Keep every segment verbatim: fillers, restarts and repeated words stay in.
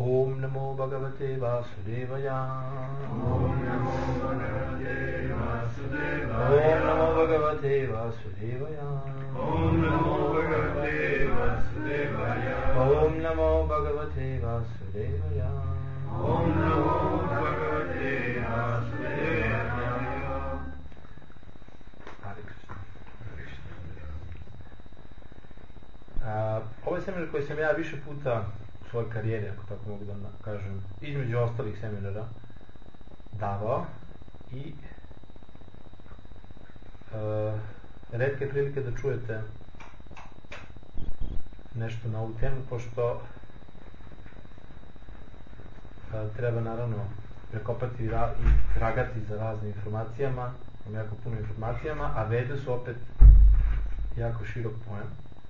Om Namo Bhagavate Vasudevaya. Om Namo Bhagavate Vasudevaya. Om Namo Bhagavate Vasudevaya. Om Namo Bhagavate Vasudevaya. Om Namo Bhagavate Vasudevaya. Om Namo Bhagavate Vasudevaya. Hare Krishna. Uh, ovo je seminar koji sam ja više puta u svojoj karijeri, ako tako mogu da kažem, između ostalih seminara davao i uh, retke prilike da čujete nešto na ovu temu, pošto uh, treba naravno prekopati ra i tragati za raznim informacijama, jako puno informacijama, a vede su opet jako širok pojam.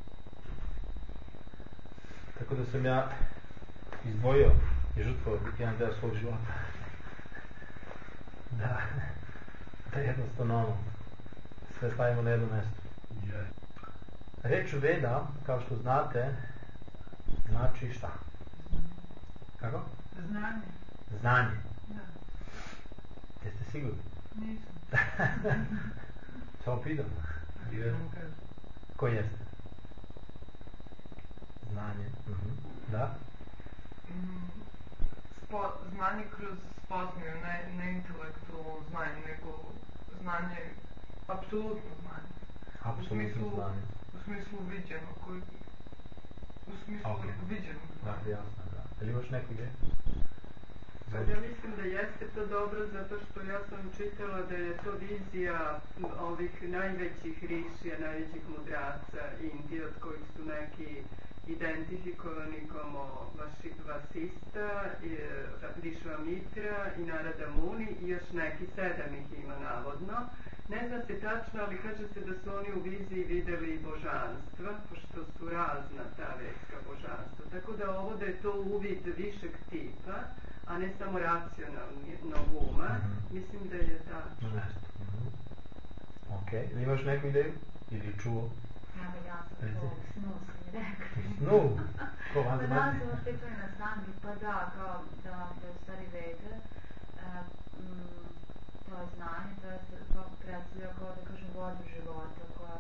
Tako da sam ja izdvojio i žrtvovao jedan deo svog života da, da jednostavno ono, sve stavimo na jedno mesto. Reč Veda, kao što znate, znači šta? Kako? Znanje. Znanje. Da. Jeste sigurni? Nisam. Samo pitam. Ko jeste? Znanje. Uh-huh. Da? Mm, spo, znanje kroz spoznaju, ne, ne intelektualno znanje, nego znanje, apsolutno znanje. Apsolutno znanje. U smislu viđeno, koji, u smislu okay. viđeno. Da, jasno, da. Ali imaš neku ideju? Ja mislim da jeste to dobro, zato što ja sam čitala da je to vizija ovih najvećih rišija, najvećih mudraca Indije, od kojih su neki identifikovani kao Vasista, Višvamitra i Narada Muni i još neki, sedam ih ima navodno. Ne zna se tačno, ali kaže se da su oni u viziji videli božanstva, pošto su razna ta vedska božanstva. Tako da ovo da je to uvid višeg tipa, a ne samo racionalnog uma, mm-hmm. mislim da je tačno. Mm-hmm. Ok, ili imaš neku ideju? Ili čuo? Evo, ja sam to u snu sam je rekla. Snu? Ko vam pa da sam oštetila na sami, pa da, kao da, da u stvari vede, uh, mm, to je znanje, to predstavlja kao da kažem vodu života, koja,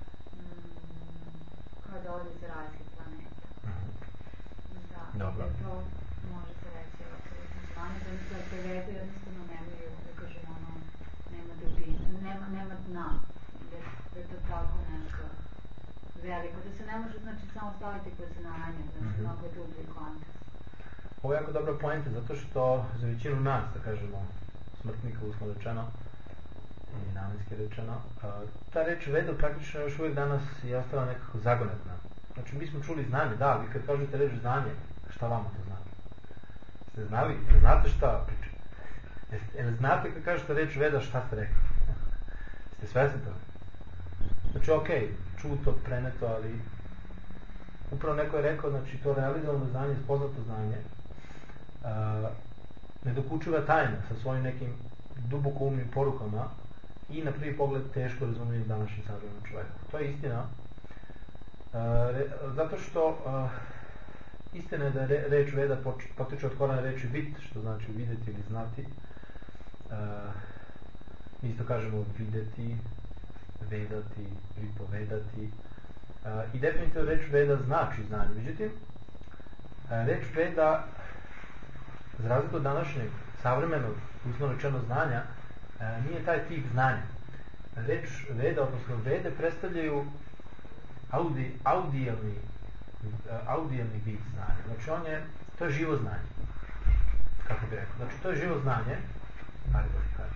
mm, koja dolazi za različite planeta. Mm-hmm. Da, dobro. Da to može se reći apsolutno znanje, da, da te vede jednostavno nemaju, da kažem ono, nema dubine, nema, nema dna, da, da je to tako nešto veliko, da se ne može znači samo staviti pod znanje, znači mm-hmm. mnogo dublji kontekst. Ovo je jako dobra poenta, zato što za većinu nas, da kažemo, smrtnika uslovno rečeno i namenski rečeno, ta reč Veda praktično još uvijek danas je ostala nekako zagonetna. Znači mi smo čuli znanje, da, vi kad kažete reč znanje, šta vama to znači? Ste znali? Ne znate šta pričate? Ne znate kad kažete reč Veda, šta ste rekli? Ste svesni toga? Znači, ok, čuto, preneto, ali upravo neko je rekao, znači, to realizovano znanje, spoznato znanje, uh, ne dokučiva tajna sa svojim nekim duboko umnim porukama i na prvi pogled teško razumljivim današnjim savremenom čovjeku. To je istina, uh, re, zato što uh, istina je da re, reč Veda potiče od korena reči vid, što znači vidjeti ili znati. Uh, mi isto kažemo vidjeti, vedati, pripovedati. Uh, I definitivno reč Veda znači znanje. Međutim, uh, reč Veda, za razliku od današnjeg savremenog, uslovno rečeno znanja, uh, nije taj tip znanja. Reč Veda, odnosno Vede, predstavljaju audi, audijalni, uh, audijalni vid znanja. Znači, on je, to je živo znanje. Kako bi rekao. Znači, to je živo znanje. Ali dobro, kada.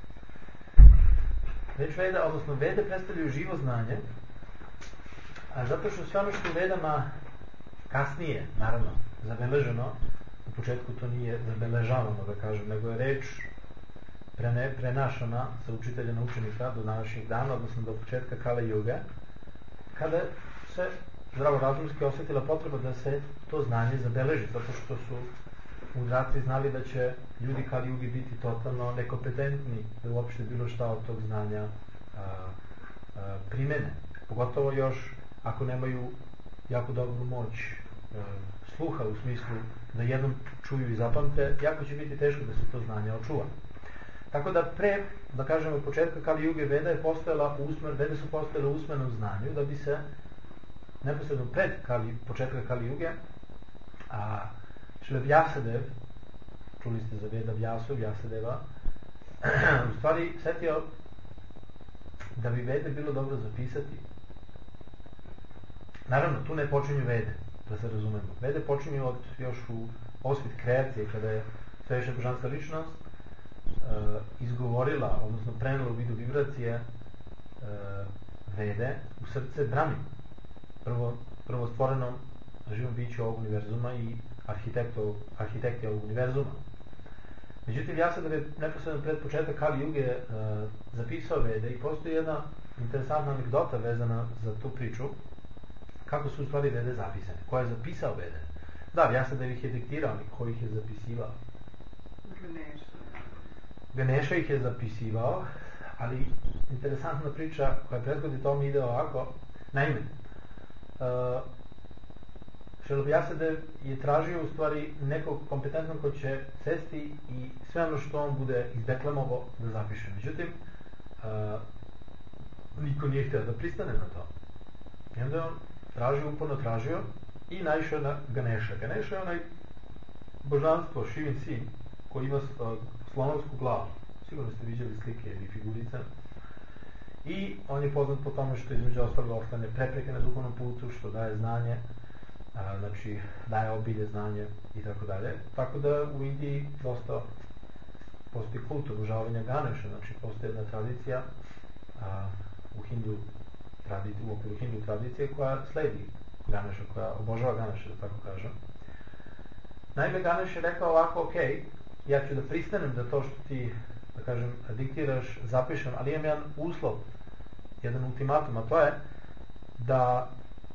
Reč Veda, odnosno Vede predstavljaju živo znanje, a zato što sve ono što u Vedama kasnije, naravno, zabeleženo, u početku to nije zabeležavano, da kažem, nego je reč prene, prenašana sa učitelja na učenika do današnjih dana, odnosno do početka Kale Yuge, kada se zdravorazumski osjetila potreba da se to znanje zabeleži, zato što su mudraci znali da će ljudi Kali Yugi biti totalno nekompetentni da uopšte bilo šta od tog znanja a, a, primene. Pogotovo još ako nemaju jako dobru moć a, sluha u smislu da jednom čuju i zapamte, jako će biti teško da se to znanje očuva. Tako da pre, da kažemo, početka Kali Juge Veda je postojala usmer, Vede su postojale u usmenom znanju, da bi se neposredno pred Kali, početka Kali Juge, a Šrila Vjasadev, čuli ste za Veda Vjasu, Vjasadeva, u stvari setio da bi Vede bilo dobro zapisati. Naravno, tu ne počinju Vede, da se razumemo. Vede počinju od još u osvit kreacije, kada je svevišnja božanska ličnost uh, izgovorila, odnosno prenela u vidu vibracije uh, Vede u srce Brahmi, prvo, prvo stvorenom živom biću ovog univerzuma i arhitekti ovog univerzuma. Međutim, Vjasadeva je neposredno pred početak Kali Juge uh, zapisao Vede i postoji jedna interesantna anegdota vezana za tu priču, kako su u stvari Vede zapisane, ko je zapisao Vede. Da, Vjasadeva ih je diktirao, ali ko ih je zapisivao? Ganesha. Ganesha ih je zapisivao, ali interesantna priča koja prethodi tome ide ovako. Naime, uh, Šrila Vjasadev je tražio u stvari nekog kompetentnog ko će sesti i sve ono što on bude izdeklamovo da zapiše. Međutim, uh, niko nije htio da pristane na to. I onda je on tražio, uporno tražio i naišao na Ganesha. Ganesha je onaj božanstvo, Šivin sin, koji ima uh, slonovsku glavu. Sigurno ste viđali slike ili figurice. I on je poznat po tome što između ostalog ostane prepreke na duhovnom putu, što daje znanje, a, znači daje obilje znanje i tako dalje. Tako da u Indiji dosta postoji kult obožavanja Ganesha, znači postoji jedna tradicija a, u hindu tradiciji, u okviru hindu tradicije koja sledi Ganesha, koja obožava Ganesha, da tako kažem. Naime, Ganesha je rekao ovako, ok, ja ću da pristanem da to što ti, da kažem, diktiraš, zapišem, ali imam jedan uslov, jedan ultimatum, a to je da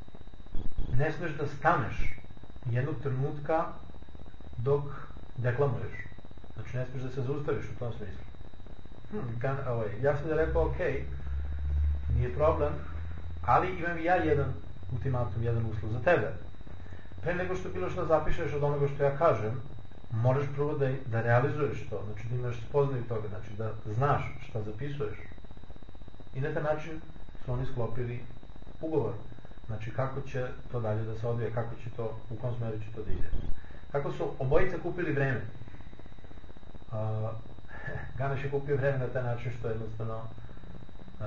ne smeš da staneš jednog trenutka dok deklamuješ. Znači ne smeš da se zaustaviš u tom smislu. Hmm, ovaj, ja sam da rekao, ok, nije problem, ali imam i ja jedan ultimatum, jedan uslov za tebe. Pre nego što bilo što zapišeš od onoga što ja kažem, moraš prvo da, da realizuješ to, znači da imaš spoznaju toga, znači da znaš šta zapisuješ. I na taj način su oni sklopili ugovor. Znači kako će to dalje da se odvije, kako će to, u kom smeru će to da ide. Kako su obojica kupili vreme. Uh, Ganesha je kupio vreme na taj način što je jednostavno uh,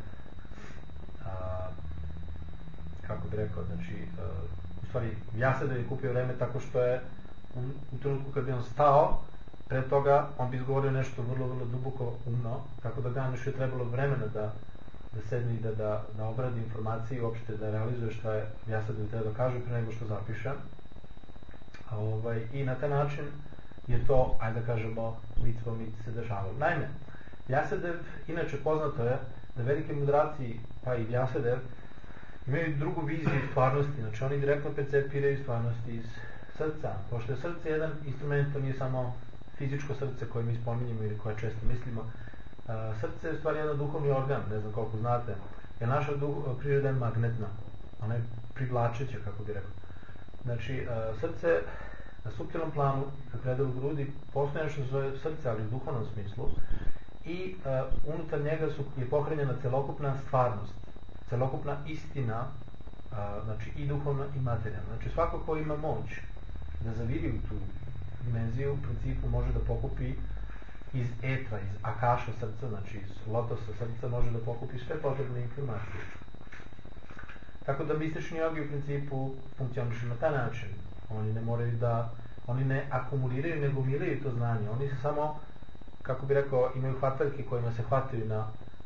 uh, kako bi rekao, znači uh, u stvari Vjasadeva je kupio vreme tako što je u, u trenutku kad bi on stao, pre toga on bi izgovorio nešto vrlo, vrlo duboko umno, tako da Ganesha je trebalo vremena da da sedne i da, da, da obradi informacije i uopšte da realizuje šta je Vjasadeva treba da kaže pre nego što zapiše. A, ovaj, I na taj način je to, ajde da kažemo, mitstvo mit se dešavalo. Naime, Vjasadev, inače poznato je da velike mudraci, pa i Vjasadev, imaju drugu viziju stvarnosti, znači oni direktno percepiraju stvarnosti iz srca. Pošto je srce jedan instrument, to nije samo fizičko srce koje mi spominjemo ili koje često mislimo. Uh, srce je u stvari jedan duhovni organ, ne znam koliko znate, jer naša duh, priroda je magnetna, ona je privlačeća, kako bi rekao. Znači, uh, srce na suptilnom planu, u predalu grudi, postoje nešto zove srce, ali u duhovnom smislu, i uh, unutar njega su, je pohranjena celokupna stvarnost, celokupna istina, uh, znači i duhovna i materijalna. Znači, svako ko ima moć da zaviri u tu dimenziju, u principu može da pokupi iz etra, iz akaša srca, znači iz lotosa srca, može da pokupi sve potrebne informacije. Tako da mistični jogi u principu funkcionišu na taj način. Oni ne moraju da, oni ne akumuliraju, nego gomilaju to znanje. Oni se samo, kako bi rekao, imaju hvataljke kojima se hvataju na,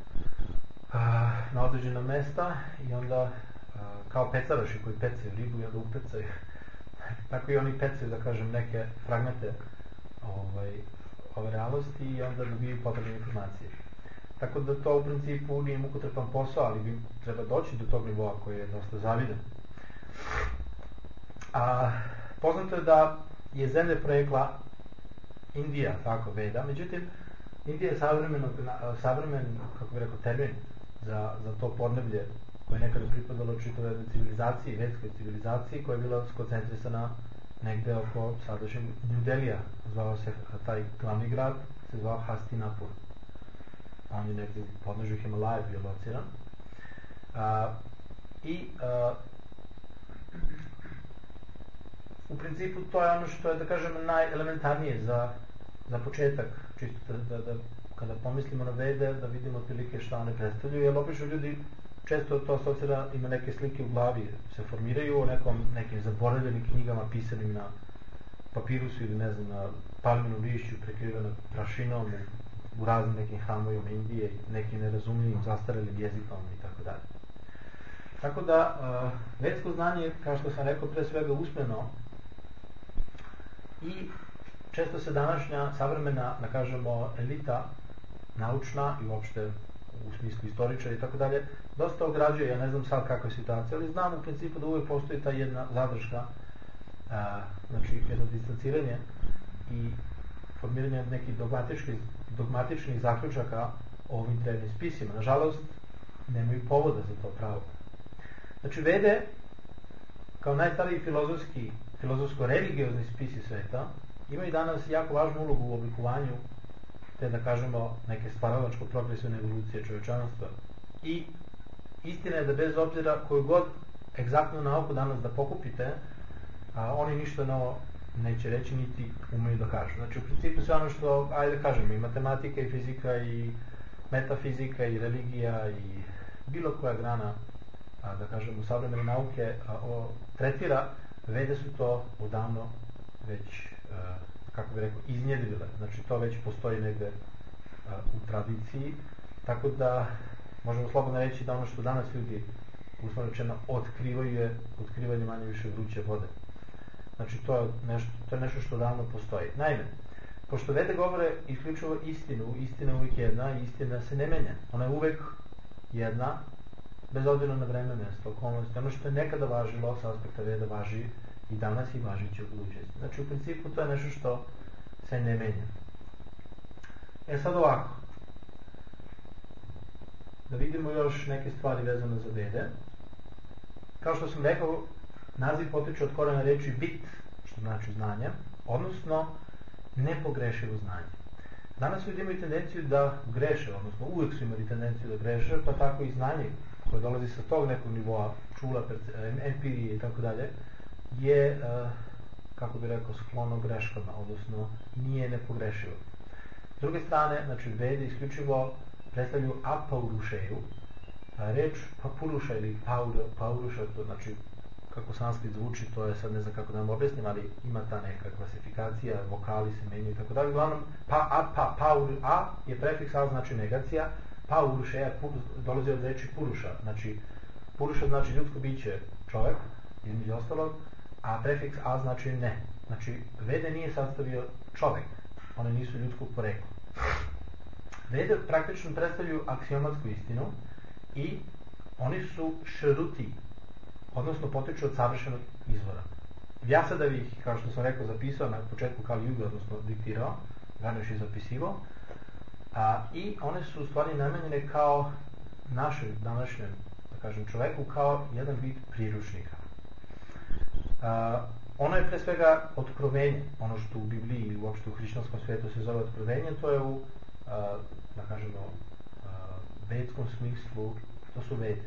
na određena mesta i onda kao pecaraši koji pecaju ribu i onda upecaju. Tako i oni pecaju, da kažem, neke fragmente ovaj, ove realnosti i onda dobiju potrebne informacije. Tako da to u principu nije mukotrpan posao, ali bi treba doći do tog nivoa koji je dosta zavidan. A, poznato je da je zemlja porekla Indija, tako Veda, međutim Indija je savremen, savremen kako bi rekao, termin za, za to podneblje koje je nekada pripadalo čitavoj jednoj civilizaciji, vedskoj civilizaciji koja je bila skoncentrisana negde oko sadašnjeg New Delija. Zvao se, taj glavni grad se zvao Hastinapur. On je negde u podnožju Himalaja bio lociran. A, I a, u principu to je ono što je, da kažem, najelementarnije za, za početak, čisto da, da, da kada pomislimo na Vede, da vidimo otprilike šta one predstavljaju, jer obično ljudi često to asocira, ima neke slike u glavi, se formiraju o nekom, nekim zaboravljenim knjigama pisanim na papirusu ili ne znam, na palminom lišću prekriveno prašinom u, u raznim nekim hramovima Indije, nekim nerazumljivim, zastarelim jezikom i tako dalje. Tako da, uh, vedsko znanje, kao što sam rekao, pre svega usmeno i često se današnja savremena, da kažemo, elita naučna i uopšte u smislu istoričara i tako dalje, dosta ograđuje, ja ne znam sad kakva je situacija, ali znam u principu da uvijek postoji ta jedna zadrška, a, znači jedno distanciranje i formiranje nekih dogmatičkih, dogmatičnih zaključaka o ovim drevnim spisima. Nažalost, nemaju povoda za to pravo. Znači, Vede, kao najstariji filozofski, filozofsko-religiozni spisi sveta, imaju danas jako važnu ulogu u oblikovanju te, da kažemo, neke stvaralačko-progresivne evolucije čovečanstva. I istina je da bez obzira koju god egzaktnu nauku danas da pokupite, a, oni ništa novo neće reći niti umeju da kažu. Znači, u principu sve ono što, ajde da kažemo, i matematika, i fizika, i metafizika, i religija, i bilo koja grana, a, da kažemo, savremene nauke a, o, tretira, Vede su to odavno već, a, kako bi rekao, iznjedrile. Znači, to već postoji negde a, u tradiciji, tako da možemo slobodno reći da ono što danas ljudi, uslovno rečeno, otkrivaju je otkrivanje manje više vruće vode. Znači, to je nešto, to je nešto što davno postoji. Naime, pošto Vede govore isključivo istinu, istina je uvijek jedna i istina se ne menja. Ona je uvijek jedna, bez obzira na vreme, mjesto, okolnosti. Ono što je nekada važilo sa aspekta Veda važi i danas i važiće u budućnosti. Znači, u principu to je nešto što se ne menja. E sad ovako. Da vidimo još neke stvari vezane za Vede. Kao što sam rekao, naziv potiče od korena reči bit, što znači znanje, odnosno nepogrešivo znanje. Danas ljudi imaju tendenciju da greše, odnosno uvijek su imali tendenciju da greše, pa tako i znanje koje dolazi sa tog nekog nivoa čula, empirije i tako dalje, je, kako bi rekao, sklono greškama, odnosno nije nepogrešivo. S druge strane, znači, Vede isključivo predstavljaju apaurušeju, reč papuruša ili pauruša, to znači, kako sanskrit zvuči, to je sad ne znam kako da vam objasnim, ali ima ta neka klasifikacija, vokali se menjaju i tako dalje. Uglavnom, pa, a, pa, paur, a je prefiks, a znači negacija, paurušeja dolazi od reči puruša. Znači, puruša znači ljudsko biće, čovjek, između ostalog, a prefiks a znači ne. Znači, Vede nije sastavio čovjek, one nisu ljudskog porekla. Vede praktično predstavljaju aksiomatsku istinu i oni su šruti, odnosno potiču od savršenog izvora. Vjasada ih, kao što sam rekao, zapisao na početku Kali Yuga, odnosno diktirao, Ganesh je zapisivao, a, i one su u stvari namenjene kao našem današnjem, da kažem, čoveku, kao jedan vid priručnika. A, ono je pre svega otkrovenje, ono što u Bibliji i uopšte u hrišćanskom svijetu se zove otkrovenje, to je u, a, da kažemo, a, vedskom smislu, to su Vede.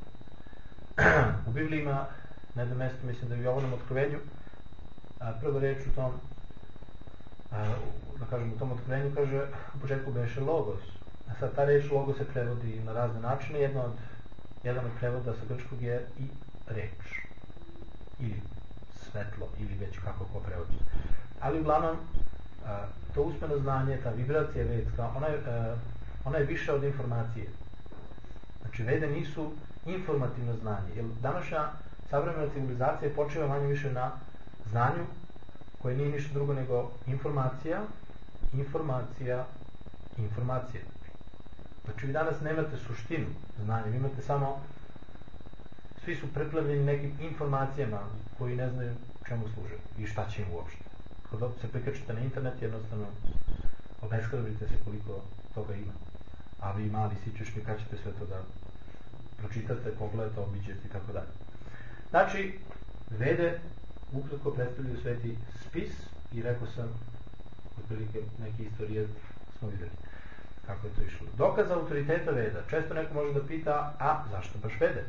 U Bibliji ima na jednom mjestu, mislim da je u Jovanom otkrovenju, a, prvo reč u tom, a, da kažem, u tom otkrovenju kaže, u početku beše logos. A sad ta reč logos se prevodi na razne načine, jedno od, jedan od prevoda sa grčkog je i reč. Ili svetlo, ili već kako ko prevodi. Ali uglavnom, a, to usmeno znanje, ta vibracija vedska, ona je, a, ona je više od informacije. Znači, Vede nisu informativno znanje, jer današnja savremena civilizacija počiva manje više na znanju koje nije ništa drugo nego informacija, informacija, informacija. Znači, vi danas nemate suštinu znanja, vi imate samo, svi su preplavljeni nekim informacijama koji ne znaju čemu služe i šta će im uopšte. Kada se prikačite na internet, jednostavno obeshrabite se koliko toga ima. A vi mali sičešni, kad ćete sve to da pročitate, pogledate, obiđete i tako dalje. Znači, Vede ukratko predstavljaju sveti spis i rekao sam otprilike neke istorije smo videli kako je to išlo. Dokaz autoriteta Veda. Često neko može da pita, a zašto baš Vede?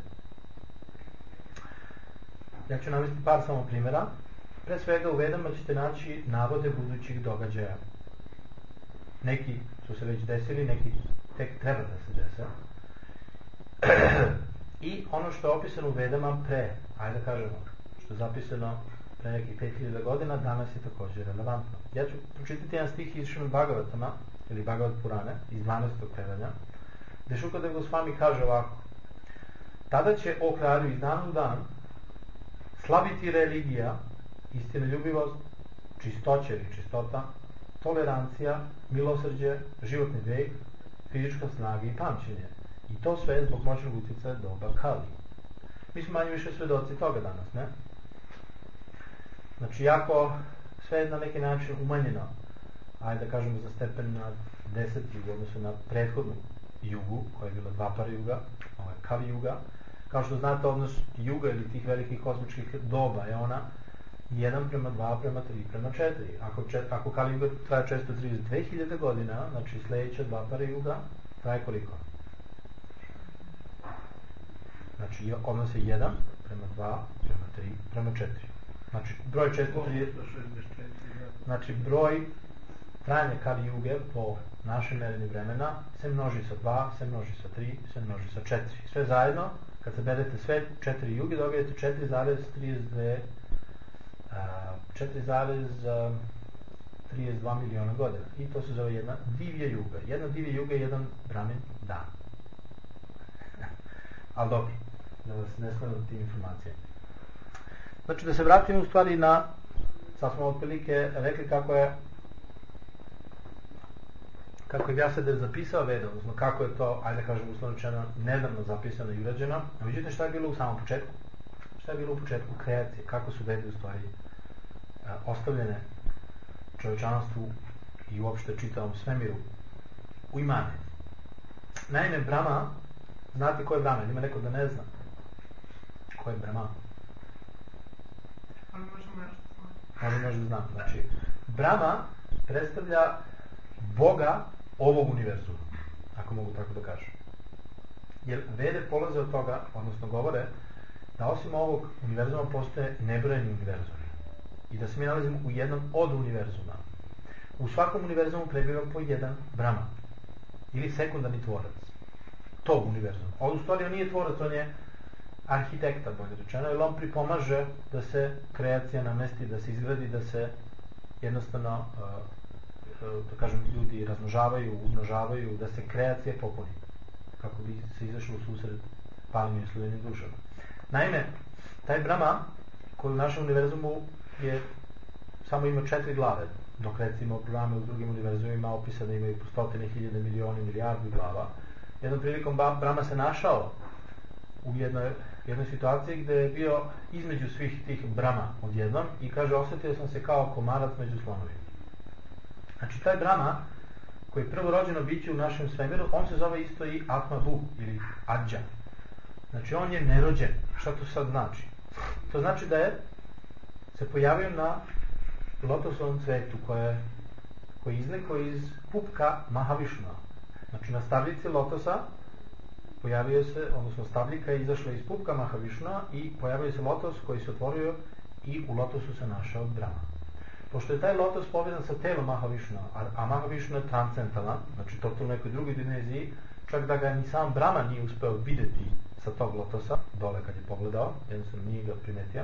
Ja ću navesti par samo primjera. Pre svega u Vedama ćete naći navode budućih događaja. Neki su se već desili, neki tek treba da se dese. I ono što je opisano u Vedama pre, ajde da kažemo, što je zapisano pre nekih pet hiljada godina, danas je također relevantno. Ja ću pročitati jedan stih iz Srimad Bhagavatama, ili Bhagavad Purane, iz dvanaestog predanja, gde Šukadeva Gosvami kaže ovako: tada će, o kralju, iz dana u dan slaviti religija, istinoljubivost, čistoća ili čistota, tolerancija, milosrđe, životni vek, fizička snaga i pamćenje. I to sve zbog moćnog utjecaja doba Kali. Mi smo manje više svedoci toga danas, ne? Znači, jako sve je na neki način umanjeno, ajde da kažemo za stepen na deset jugu, odnosno na prethodnu jugu, koja je bila Dvapara juga, ovo je Kali juga. Kao što znate, odnos juga ili tih velikih kozmičkih doba je ona jedan prema dva prema tri prema četiri. Ako, čet, ako Kali juga traje često trideset dve hiljade godina, znači sljedeća Dvapara juga traje koliko? Znači, odnos je jedan prema dva prema tri prema četiri. Znači, broj često trideset... Znači, broj trajanja Kali juge po našem merenju vremena se množi sa dva, se množi sa tri, se množi sa četiri. Sve zajedno, kad se bedete sve četiri juge, dobijete četiri zarez trideset dve četiri zarez trideset dva miliona godina. I to se zove jedna divja juga. Jedna divja juga je jedan Brahmin dan. Ali dobro, da vas ne smelim ti informacije. Znači, da se vratimo u stvari na, sad smo otprilike rekli kako je kako je Vjasadeva zapisao Veda, odnosno kako je to, ajde da kažem uslovno rečeno, nedavno zapisano i urađeno. A vidite šta je bilo u samom početku? Šta je bilo u početku kreacije? Kako su Vede u stvari a, ostavljene čovečanstvu i uopšte čitavom svemiru u imane. Naime, Brahma, znate ko je Brahma? Ima neko da ne zna ko je Brahma? Ali možemo nešto znati. Možda možda znam. Znači, Brahma predstavlja Boga ovog univerzuma, ako mogu tako da kažem. Jer Vede polaze od toga, odnosno govore, da osim ovog univerzuma postoje nebrojeni univerzumi. I da se mi nalazimo u jednom od univerzuma. U svakom univerzumu prebiva po jedan Brahma. Ili sekundarni tvorac tog univerzuma. Ovo u stvari on nije tvorac, on je arhitekta, bolje rečeno, jer on pripomaže da se kreacija namesti, da se izgradi, da se jednostavno, da kažem, ljudi razmnožavaju, umnožavaju, da se kreacija popuni, kako bi se izašlo u susret palim i slujenim dušama. Naime, taj Brahma, koji u našem univerzumu je, samo ima četiri glave, dok recimo Brahma u drugim univerzumima opisane imaju po stotine hiljade, milioni, milijardi glava. Jednom prilikom Brahma se našao u jednoj, jednoj situaciji gde je bio između svih tih Brahma odjednom i kaže, osjetio sam se kao komarac među slonovima. Znači, taj Brahma, koji je prvorođeno biće u našem svemiru, on se zove isto i Atma Vu ili Adja. Znači, on je nerođen. Šta to sad znači? To znači da je se pojavio na lotosovom cvetu koje, koji iznikao iz pupka Mahavišnua. Znači, na stabljici lotosa pojavio se, odnosno stabljika je izašla iz pupka Mahavišnua i pojavio se lotos koji se otvorio i u lotosu se našao Brahma. Pošto je taj lotos povezan sa telom Mahavišnua, a, a Mahavišnua je transcentalan, znači totalno nekoj drugoj dimenziji, čak da ga ni sam Brahma nije uspeo videti sa tog lotosa, dole kad je pogledao, jednostavno nije ga primetio.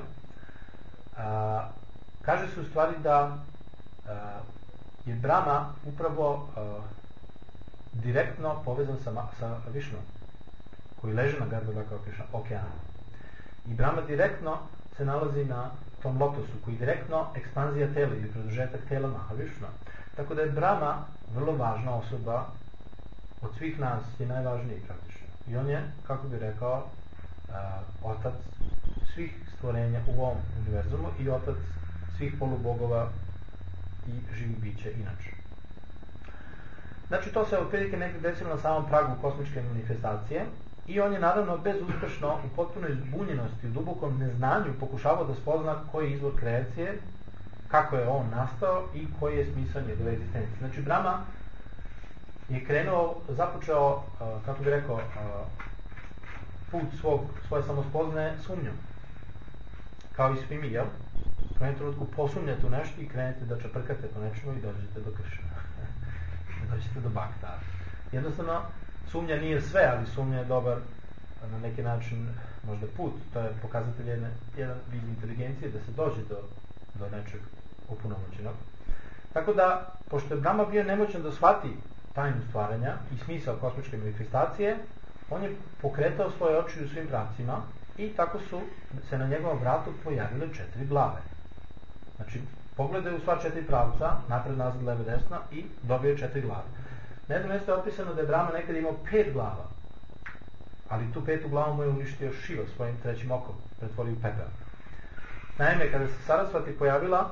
A, kaže se u stvari da a, je Brahma upravo a, direktno povezan sa, sa Višnom, koji leže na Garbhodaka okeanu. I Brahma direktno se nalazi na tom lotosu, koji je direktno ekspanzija tela ili produžetak tela Mahavišnua. Tako da je Brahma vrlo važna osoba, od svih nas je najvažniji praktično. I on je, kako bi rekao, uh, otac svih stvorenja u ovom univerzumu i otac svih polubogova i živih bića inače. Znači, to se otprilike nekako desilo na samom pragu kosmičke manifestacije. i on je naravno bezuspešno u potpunoj zbunjenosti, u dubokom neznanju pokušavao da spozna koji je izvor kreacije, kako je on nastao i koji je smisao njegove egzistencije. Znači Brahma je krenuo, započeo, kako bi rekao, put svog, svoje samospoznaje sumnjom. Kao i svi mi, jel? U jednom trenutku posumnjate u nešto i krenete da čeprkate po nečemu i dođete do Kršna. Dođete do Bhakta. Jednostavno, sumnja nije sve, ali sumnja je dobar na neki način možda put. To je pokazatelj jedne, jedan vid inteligencije da se dođe do, do nečeg opunomoćenog. Tako da, pošto je Brahma bio nemoćan da shvati tajnu stvaranja i smisao kosmičke manifestacije, on je pokretao svoje oči u svim pravcima i tako su se na njegovom vratu pojavile četiri glave. Znači, pogledaju sva četiri pravca, napred, nazad, levo, desno i dobio četiri glave. Na jednom mjestu je opisano da je Brahma nekada imao pet glava, ali tu petu glavu mu je uništio Šiva svojim trećim okom, pretvorio u pepeo. Naime, kada se Sarasvati pojavila,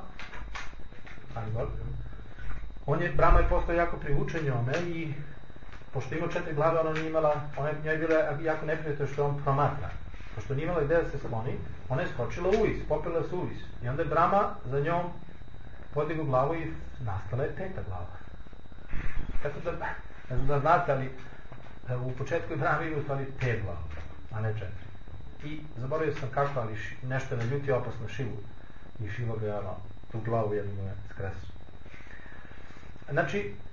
on je, Brahma je postao jako privučen njome i pošto je imao četiri glave, ona nije imala, ona je, je bila jako neprijatno što on promatra. Pošto nije imala gde da se skloni, ona je skočila u vis, popela se u vis. I onda je Brahma za njom podigao glavu i nastala je peta glava. Tako da, ne znam da znate, ali u početku je Brahma imao u stvari pet glava, a ne četiri. I zaboravio sam kako, ali ši, nešto je naljutio opasno Šivu. I Šiva ga je ono, tu glavu jednu je skresao. Znači,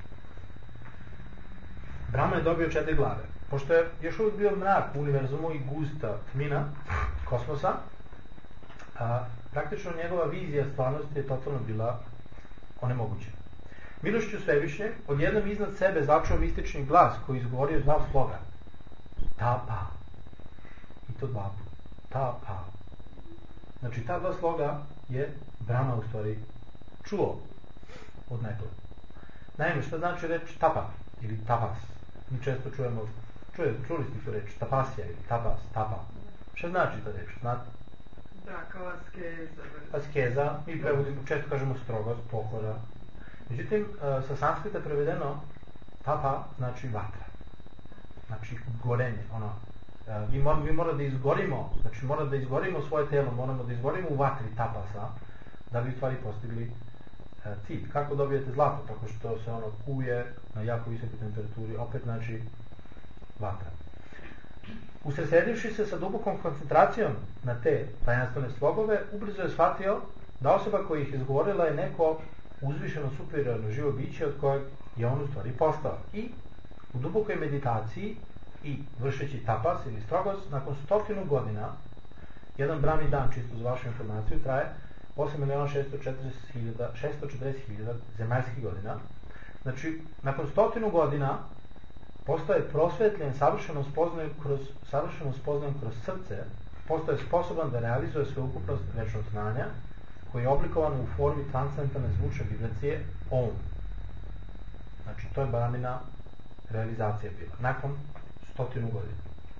Brahma je dobio četiri glave. Pošto je još uvijek bio mrak u univerzumu i gusta tmina kosmosa, a, praktično njegova vizija stvarnosti je totalno bila onemogućena. Milošću Svevišnjeg odjednom iznad sebe začuo mistični glas koji izgovorio dva sloga. Ta pa. I to dva puta. Ta pa. Znači ta dva sloga je Brahma u stvari čuo od nekoga. Naime, što znači reč tapa ili tapas? Mi često čujemo, čuje, čuli ste tu reč tapasija ili tapas, tapa. Što znači ta reč? Znate? Da, kao askeza. Askeza, mi prevodimo, često kažemo strogost, pokora. Međutim, sa sanskrita prevedeno tapa znači vatra. Znači gorenje, ono. Mi moramo, mi moramo da izgorimo, znači moramo da izgorimo svoje telo, moramo da izgorimo u vatri tapasa, da bi u stvari postigli e, cilj. Kako dobijete zlato? Tako što se ono kuje na jako visokoj temperaturi, opet znači vatra. Usredsredivši se sa dubokom koncentracijom na te tajanstvene slogove, ubrzo je shvatio da osoba koja ih izgovorila je neko uzvišeno superiorno živo biće od kojeg je on u stvari postao. I u dubokoj meditaciji i vršeći tapas ili strogost, nakon stotinu godina, jedan brahmi dan, čisto za vašu informaciju, traje osam miliona šesto četrdeset hiljada zemaljskih godina. Znači, nakon stotinu godina postao je prosvetljen savršeno spoznaju kroz, savršeno spoznaju kroz srce, postao je sposoban da realizuje sveukupnost večnog znanja, koji je oblikovan u formi transcendentalne zvučne vibracije Om. Znači, to je brahmina realizacija bila. Nakon stotinu godina.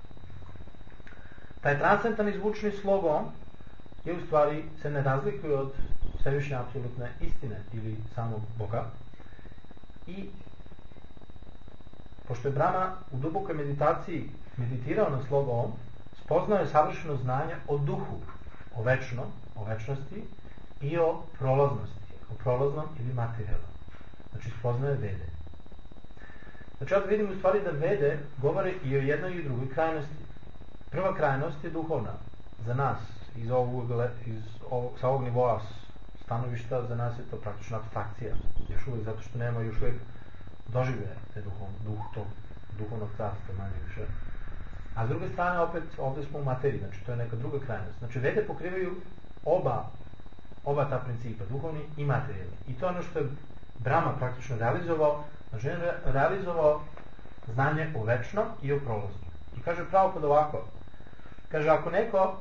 Taj transcendentalni zvučni slog Om je u stvari se ne razlikuje od svevišnje apsolutne istine ili samog Boga. I pošto je Brahma u dubokoj meditaciji meditirao na slog Om, spoznao je savršeno znanje o duhu, o večnom, o večnosti i o prolaznosti, o prolaznom ili materijalnom. Znači spoznao je Vede. Znači ovdje vidimo u stvari da Vede govore i o jednoj i o drugoj krajnosti. Prva krajnost je duhovna. Za nas, iz ovog, iz ovog, sa ovog nivoa stanovišta, za nas je to praktično abstrakcija. Još uvijek, zato što nema još uvijek doživljaja te duhovno, duh tog duhovnog carstva, manje više. A s druge strane, opet, ovdje smo u materiji, znači to je neka druga krajnost. Znači Vede pokrivaju oba, oba ta principa, duhovni i materijalni. I to je ono što je Brahma praktično realizovao, znači on je realizovao znanje o večnom i o prolaznom. I kaže pravo pod ovako, kaže ako neko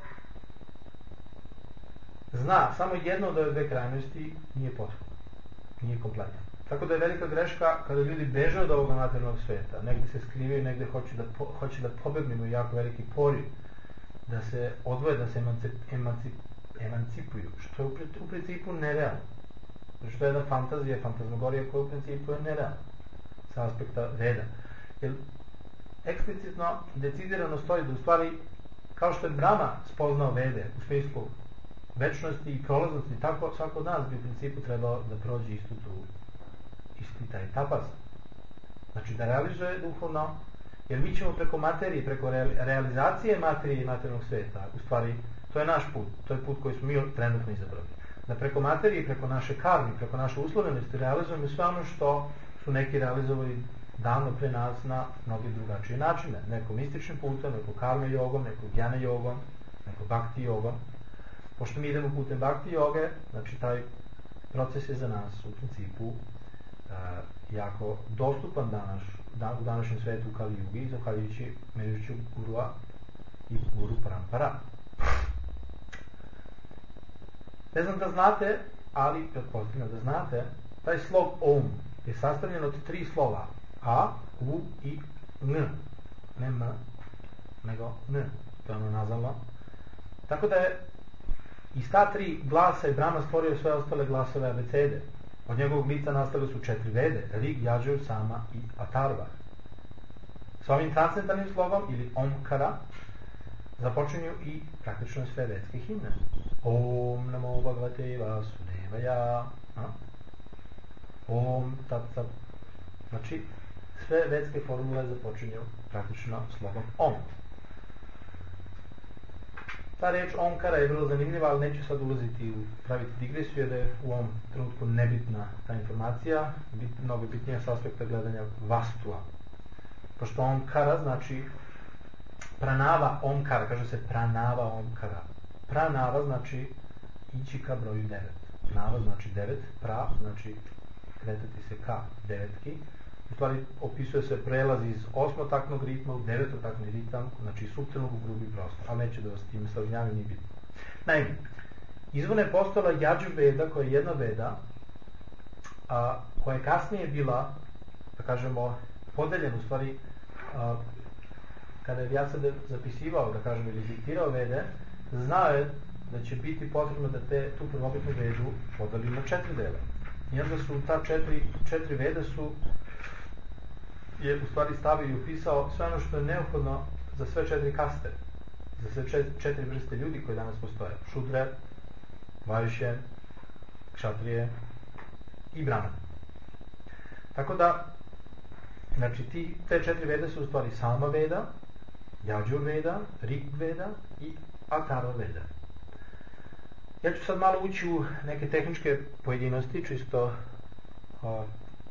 zna samo jedno od ove dve krajnosti, nije potpuno, nije kompletan. Tako da je velika greška kada ljudi beže od ovoga materijalnog sveta, negdje se skrivaju, negdje hoće da, po, hoće da pobegnu jako veliki poriv, da se odvoje, da se emancip, emancip, emancipuju, što je u, u principu nerealno. Što je jedna fantazija, fantazmagorija koja u principu je nerealna sa aspekta Veda. Jer eksplicitno i decidirano stoji da u stvari, kao što je Brahma spoznao Vede u smislu večnosti i prolaznosti, tako svako od nas bi u principu trebao da prođe istu tu, isti taj tapas. Znači da realizuje duhovno, jer mi ćemo preko materije, preko realizacije materije i materijalnog sveta, u stvari, to je naš put, to je put koji smo mi trenutno izabrali. Da preko materije, preko naše karmi, preko naše uslovljenosti realizujemo sve ono što su neki realizovali davno pre nas na mnoge drugačije načine. Neko mističnim putem, neko karma jogom, neko gjana jogom, neko bhakti jogom. Pošto mi idemo putem bhakti joge, znači taj proces je za nas u principu uh, jako dostupan danas, dan, u današnjem svetu u Kali Yugi, zahvaljujući međuću Gurua i Guru Parampara. Ne znam da znate, ali pretpostavljam da znate, taj slog Om je sastavljen od tri slova. A, U i N. Ne M, nego N. To je ono nazalno. Tako da je iz ta tri glasa je Brahma stvorio sve ostale glasove abecede. Od njegovog lica nastale su četiri vede, Rig, Jađur, Sama i Atarva. S ovim transcendentalnim slovom, ili Omkara, započinju i praktično sve vedske himne. Om namo bhagavate vasudevaya. Om tat tat. Znači, sve vedske formule započinju praktično slovom Om. Ta reč Omkara je vrlo zanimljiva, ali neću sad ulaziti u praviti digresiju, jer je u ovom trenutku nebitna ta informacija, bit, mnogo bitnija s aspekta gledanja vastua. Pošto Omkara znači pranava Omkara, kaže se pranava Omkara. Pranava znači ići ka broju devet. Nava znači devet, pra znači kretati se ka devetki. U stvari opisuje se prelaz iz osmotaknog ritma u devetotakni ritam, znači suptilnog u grubi prostor, ali neće da vas tim saznjavim ni bitno. Naime, izvorno je postala Jađur Veda, koja je jedna Veda, a, koja je kasnije bila, da kažemo, podeljena u stvari, a, kada je Vyasadeva zapisivao, da kažem, ili diktirao Vede, znao je da će biti potrebno da te, tu prvobitnu Vedu podeli na četiri dela. I onda su ta četiri, četiri Vede su je u stvari stavio i upisao sve ono što je neophodno za sve četiri kaste, za sve četiri, četiri vrste ljudi koji danas postoje. Šudre, Vajšje, Kšatrije i Brahmane. Tako da, znači ti, te četiri Vede su u stvari Sama Veda, Jađur Veda, Rig Veda i Atarva Veda. Ja ću sad malo ući u neke tehničke pojedinosti, čisto o,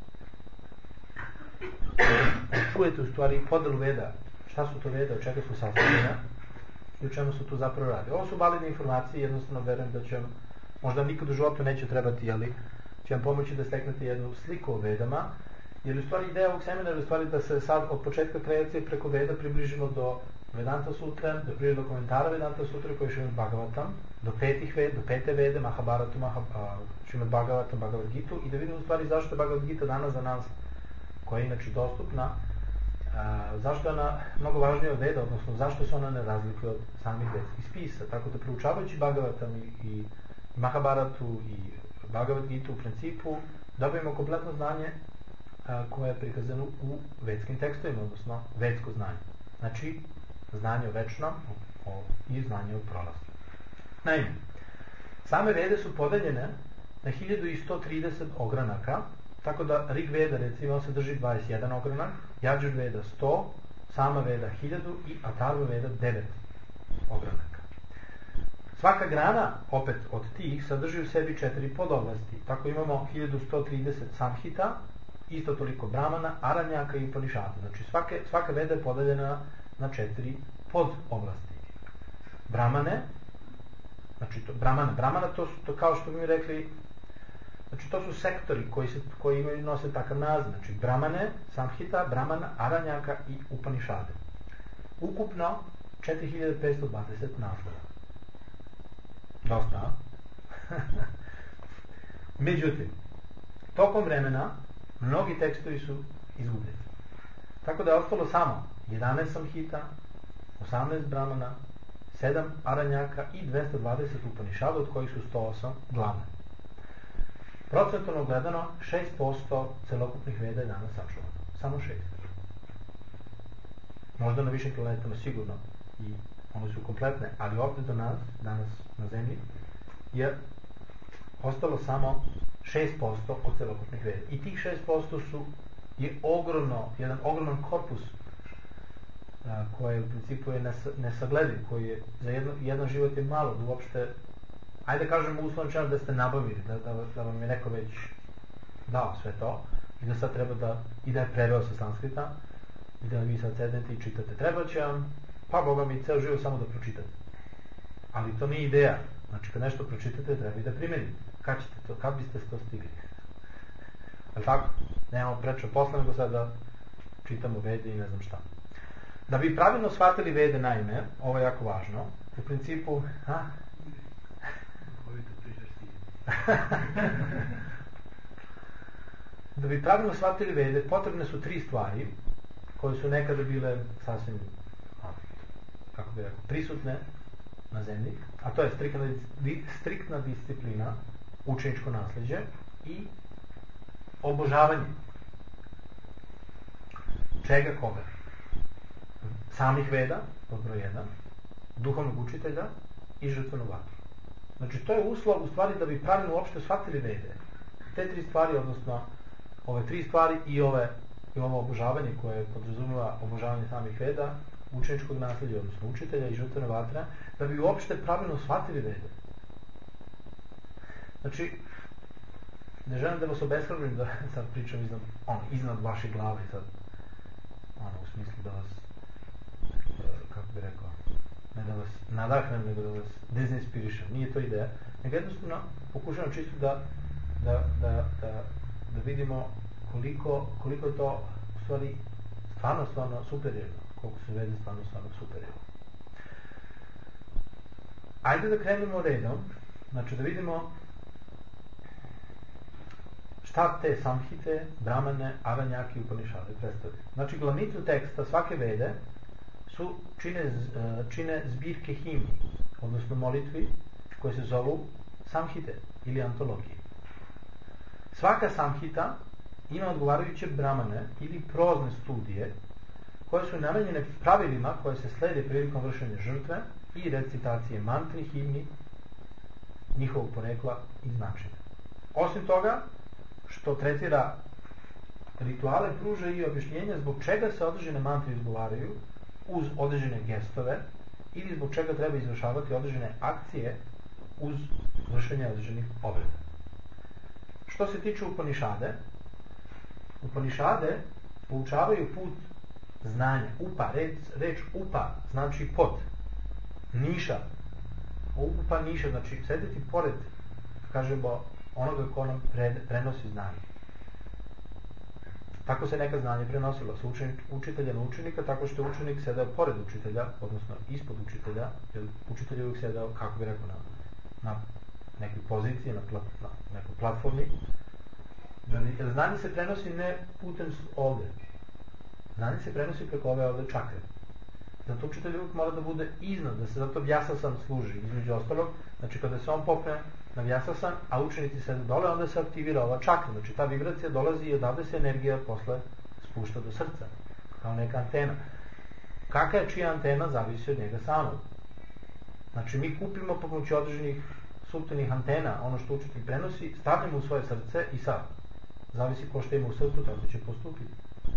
čujete u stvari podelu Veda, šta su to Veda, od čega su sastavljena i o čemu su tu zapravo radi. Ovo su validne informacije, jednostavno verujem da će vam, možda nikad u životu neće trebati, ali će vam pomoći da steknete jednu sliku o Vedama, jer u stvari ideja ovog seminara je u stvari da se sad od početka kreacije preko Veda približimo do Vedanta Sutre, do prije do komentara Vedanta Sutre koji je Šrimad Bhagavatam, do petih Veda, do pete Vede, Mahabharatu, Mahab, Šrimad Bhagavatam, Bhagavad Gitu, i da vidimo u stvari zašto je Bhagavad Gita danas za nas, koja je inače dostupna, a, zašto je ona mnogo važnija od Veda, odnosno zašto se ona ne razlikuje od samih vedskih spisa. Tako da proučavajući Bhagavatam i, i Mahabharatu i Bhagavad Gitu u principu dobijemo kompletno znanje a, koje je prikazano u vedskim tekstovima, odnosno vedsko znanje. Znači, znanje o večnom o, o, i znanje o prolazku. Naime, same Vede su podeljene na hiljadu sto trideset ogranaka, tako da Rig Veda recimo sadrži dvadeset jedan ogranak, Jađur Veda sto, Sama Veda hiljadu i Atarva Veda devet ogranaka. Svaka grana, opet od tih, sadrži u sebi četiri podoblasti. Tako imamo hiljadu sto trideset Samhita, isto toliko Brahmana, Aranjaka i Upanišada. Znači svake, svaka Veda je podeljena na četiri podoblasti. Brahmane, znači to, Brahmana, Brahmana to su, to kao što bi mi rekli, znači to su sektori koji, se, koji imaju nose takav naziv. Znači Brahmane, Samhita, Brahmana, Aranjaka i Upanišade. Ukupno četiri hiljade petsto dvadeset naslova. Dosta, a? Međutim, tokom vremena mnogi tekstovi su izgubljeni. Tako da je ostalo samo jedanaest Samhita, osamnaest Brahmana, sedam Aranjaka i dvesta dvadeset Upanišada, od kojih su sto osam glavne. Procentualno gledano, šest posto celokupnih Veda je danas sačuvano. Samo šest. možda na višim planetama sigurno i one su kompletne, ali ovdje do nas, danas na Zemlji, je ostalo samo šest posto od celokupnih veda. I tih šest posto su, je ogromno, jedan ogroman korpus a, koji u principu je nes, nesaglediv, koji je za jedno, jedan život je malo, da uopšte, ajde da kažemo uslovno čemu da ste nabavili, da, da, da vam je neko već dao sve to i da sad treba da, i da je preveo sa sanskrita i da vi sad sedete i čitate. Treba će vam, pa Boga mi, ceo život samo da pročitate. Ali to nije ideja. Znači, kad nešto pročitate, treba i da primenite. Kad ćete to? Kad biste to stigli? Ali tako? Nemamo preča posla nego sad da čitamo vede i ne znam šta. Da bi pravilno shvatili vede, naime, ovo je jako važno, u principu, ha? Da bi pravilno shvatili vede, potrebne su tri stvari koje su nekada bile sasvim, kako bi rekao, prisutne na Zemlji, a to je striktna, striktna disciplina, učeničko nasljeđe i obožavanje. Čega, koga? Samih veda, pod broj jedan, duhovnog učitelja i žrtvenu vatru. Znači, to je uslov u stvari da bi pravilno uopšte shvatili vede. Te tri stvari, odnosno ove tri stvari i ove i ovo obožavanje koje podrazumeva obožavanje samih veda, učeničkog nasljeđa, odnosno učitelja i žrtvene vatre, da bi uopšte pravilno shvatili vede. Znači, ne želim da vas obeshrabrim da sad pričam iznad, ono, iznad vaše glave, sad, ono, u smislu da vas, kako bi rekao, ne da vas nadahnem, nego da vas dezinspirišem. Nije to ideja. Nego jednostavno pokušavam čisto da, da, da, da, da vidimo koliko, koliko je to u stvari stvarno, stvarno superiorno. Koliko su vede stvarno, stvarno superiorno. Ajde da krenemo redom. Znači da vidimo šta te samhite, brahmane, aranjaki i upanišade predstavljaju. Znači glavnicu teksta svake vede su čine, čine zbirke himni, odnosno molitvi koje se zovu samhite ili antologije. Svaka samhita ima odgovarajuće brahmane ili prozne studije koje su namenjene pravilima koje se slede prilikom vršenja žrtve i recitacije mantri, himni, njihovog porekla i značenja. Osim toga, što tretira rituale, pruža i objašnjenja zbog čega se određene mantre izgovaraju uz određene gestove ili zbog čega treba izvršavati određene akcije uz vršenje određenih obreda. Što se tiče Upanišade, Upanišade poučavaju put znanja. Upa, reč, reč upa znači pod. Niša. Upa niša znači sedeti pored, kažemo, onoga ko nam pre, prenosi znanje. Tako se neka znanje prenosilo sa učenik, učitelja na učenika, tako što je učenik sedao pored učitelja, odnosno ispod učitelja, jer učitelj je uvijek sedao, kako bi rekao, na, na nekoj poziciji, na, plat, na nekoj platformi. Jer znanje se prenosi ne putem ovde. Znanje se prenosi preko ove ovde čakre. Zato učitelj uvijek mora da bude iznad, da se zato vjasasan služi, između ostalog. Znači kada se on popne na vjasasan, a učenici sede dole, onda se aktivira ova čakra. Znači ta vibracija dolazi i odavde se energija posle spušta do srca, kao neka antena. Kakva je čija antena, zavisi od njega samog. Znači mi kupimo pomoću određenih suptilnih antena, ono što učitelj prenosi, stavljamo u svoje srce i sad, zavisi ko što ima u srcu, tako će postupiti.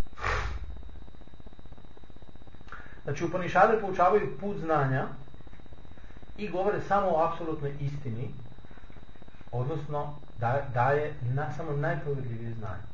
Znači Upanišade poučavaju put znanja i govore samo o apsolutnoj istini, odnosno daje, daje na samo najprovedljivije znanje.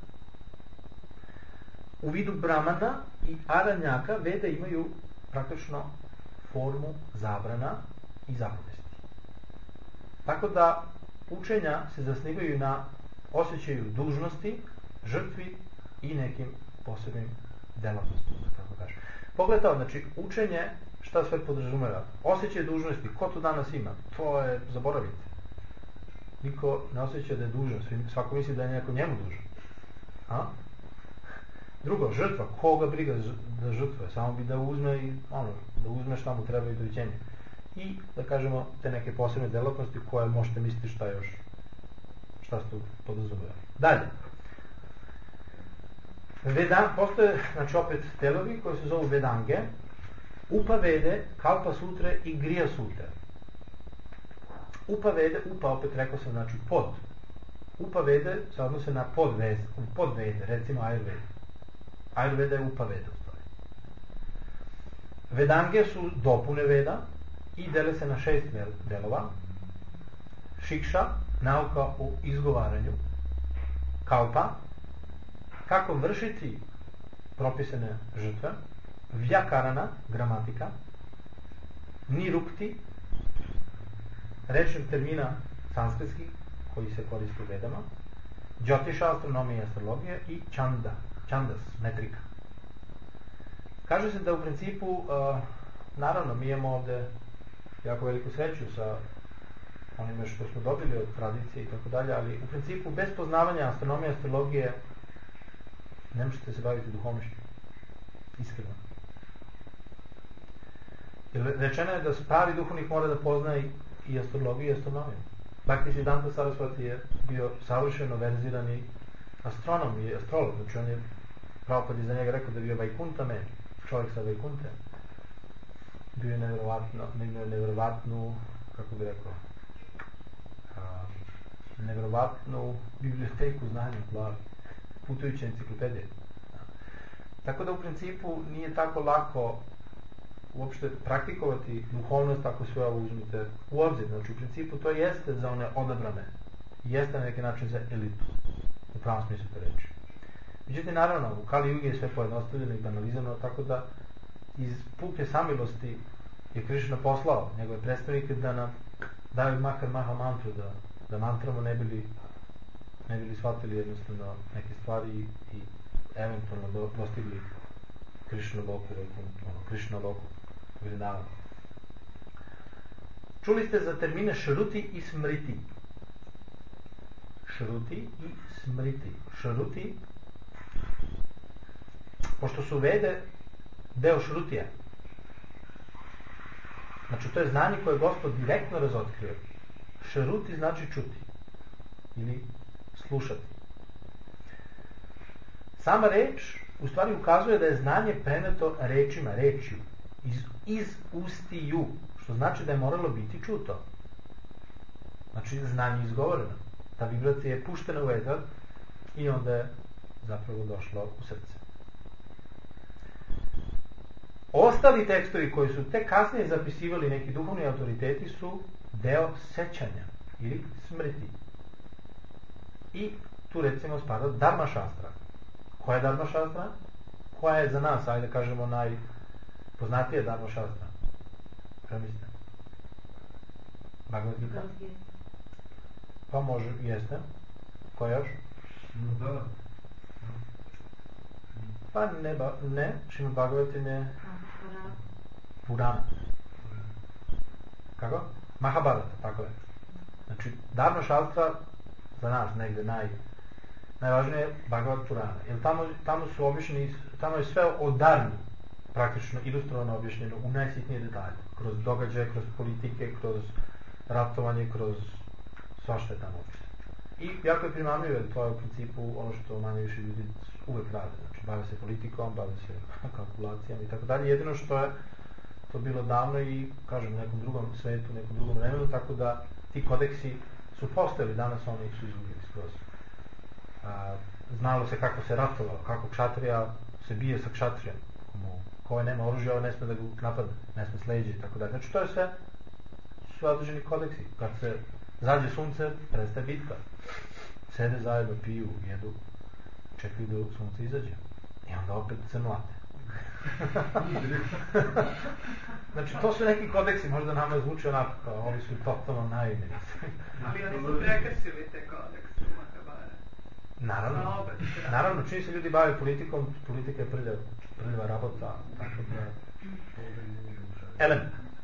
U vidu brahmana i aranjaka vede imaju praktično formu zabrana i zapovesti. Tako da učenja se zasnivaju na osjećaju dužnosti, žrtvi i nekim posebnim delatnostima, tako kažem. Pogledaj, znači učenje šta sve podrazumeva. Osjećaj dužnosti, ko to danas ima? To je, zaboravite. Niko ne osjeća da je dužan, svako misli da je neko njemu dužan. A? Drugo, žrtva, koga briga da žrtvuje, samo bi da uzme i ono, da uzme šta mu treba i doviđenje. I da kažemo te neke posebne delatnosti koje možete misliti šta još, šta se tu podrazumeva. Dalje. Vedan, postoje, znači opet telovi koji se zovu Vedange, Upavede, Kalpa sutre i Grija sutre. Upavede, upa opet rekao sam, znači pod. Upavede se odnose na podvez, podvede, recimo Ayurveda. Ayurveda je Upaveda u stvari. Vedange su dopune Veda i dele se na šest delova. Šikša, nauka o izgovaranju. Kalpa, kako vršiti propisane žrtve. Vyakarana, gramatika. Nirukti, rečnih termina sanskritskih koji se koriste u Vedama. Jyotisha, astronomija i astrologija i Chanda, Chandas, metrika. Kaže se da u principu, uh, naravno, mi imamo ovde jako veliku sreću sa onime što smo dobili od tradicije i tako dalje, ali u principu bez poznavanja astronomije i astrologije ne možete se baviti duhovnošću. Iskreno. Jer rečeno je da pravi duhovnik mora da pozna i, i astrologiju i astronomiju. Bhaktisiddhanta Sarasvati je bio savršeno verzirani astronom i astrolog. Znači on je Prabhupada za njega rekao da je bio Vaikunta men, čovjek sa Vaikunte. Bio je nevjerovatno, imao je nevjerovatnu, kako bi rekao, a, nevjerovatnu biblioteku znanja u glavi, putujuće enciklopedije. Tako da u principu nije tako lako uopšte praktikovati duhovnost ako sve ovo uzmete u obzir. Znači u principu to jeste za one odabrane, jeste na neki način za elitu, u pravom smislu te reči. Međutim, naravno, u Kali Jugi je sve pojednostavljeno i banalizano, tako da iz puke samilosti je Krišna poslao njegove predstavnike da nam daju makar maha mantru, da, da mantramo ne bili ne bili shvatili jednostavno neke stvari i, i eventualno do, dostigli Krišnu loku, ono, Krišna loku, Vrindavan. Čuli ste za termine šruti i smriti. Šruti i smriti. Šruti, pošto su Vede deo šrutija, znači to je znanje koje je Gospod direktno razotkrio. Šruti znači čuti ili slušati. Sama reč u stvari ukazuje da je znanje preneto rečima, rečju, iz, iz ustiju, što znači da je moralo biti čuto. Znači znanje izgovoreno. Ta vibracija je puštena u etar i onda je zapravo došla u srce. Ostali tekstovi koji su tek kasnije zapisivali neki duhovni autoriteti su deo sećanja ili smrti. I tu recimo spada Dharma šastra. Koja je Dharma šastra? Koja je za nas, ajde kažemo, najpoznatija Dharma šastra? Šta mislite? Bhagavad Gita? Pa može, jeste. Koja još? No da. Pa ne, ba, ne, Šrimad Bhagavatam je Purana. Kako? Mahabharata, tako je. Znači, Dharma šastra za nas negde naj, najvažnije je Bhagavad Purana. Jer tamo, tamo su objašnjeni, tamo je sve o dharmi praktično ilustrovano objašnjeno u najsitnije detalje. Kroz događaje, kroz politike, kroz ratovanje, kroz svašta je tamo uopšte. I jako je primamljivo, jer to je u principu ono što manje više ljudi uvek rade. Znači, bave se politikom, bave se kalkulacijama i tako dalje. Jedino što je to bilo davno i, kažem, u nekom drugom svetu, u nekom drugom vremenu, tako da ti kodeksi su postojali, danas oni su izgubili skroz. A, znalo se kako se ratovalo, kako kšatrija se bije sa kšatrijom. Ko nema oružja, ovo ne sme da ga napadne, ne sme sleđe i tako dalje. Znači, to je sve su određeni kodeksi. Kad se zađe sunce, prestaje bitka. Sede zajedno, piju, jedu, čekaju da sunce izađe. I onda opet se mlate. Znači, to su neki kodeksi, možda nama zvuči onako, kao, ovi su totalno naivni. Ali oni su prekršili te kodekse u Mahabharata. Naravno, naravno, čini se ljudi bave politikom, politika je prljava, prljava rabota, tako da... Elem.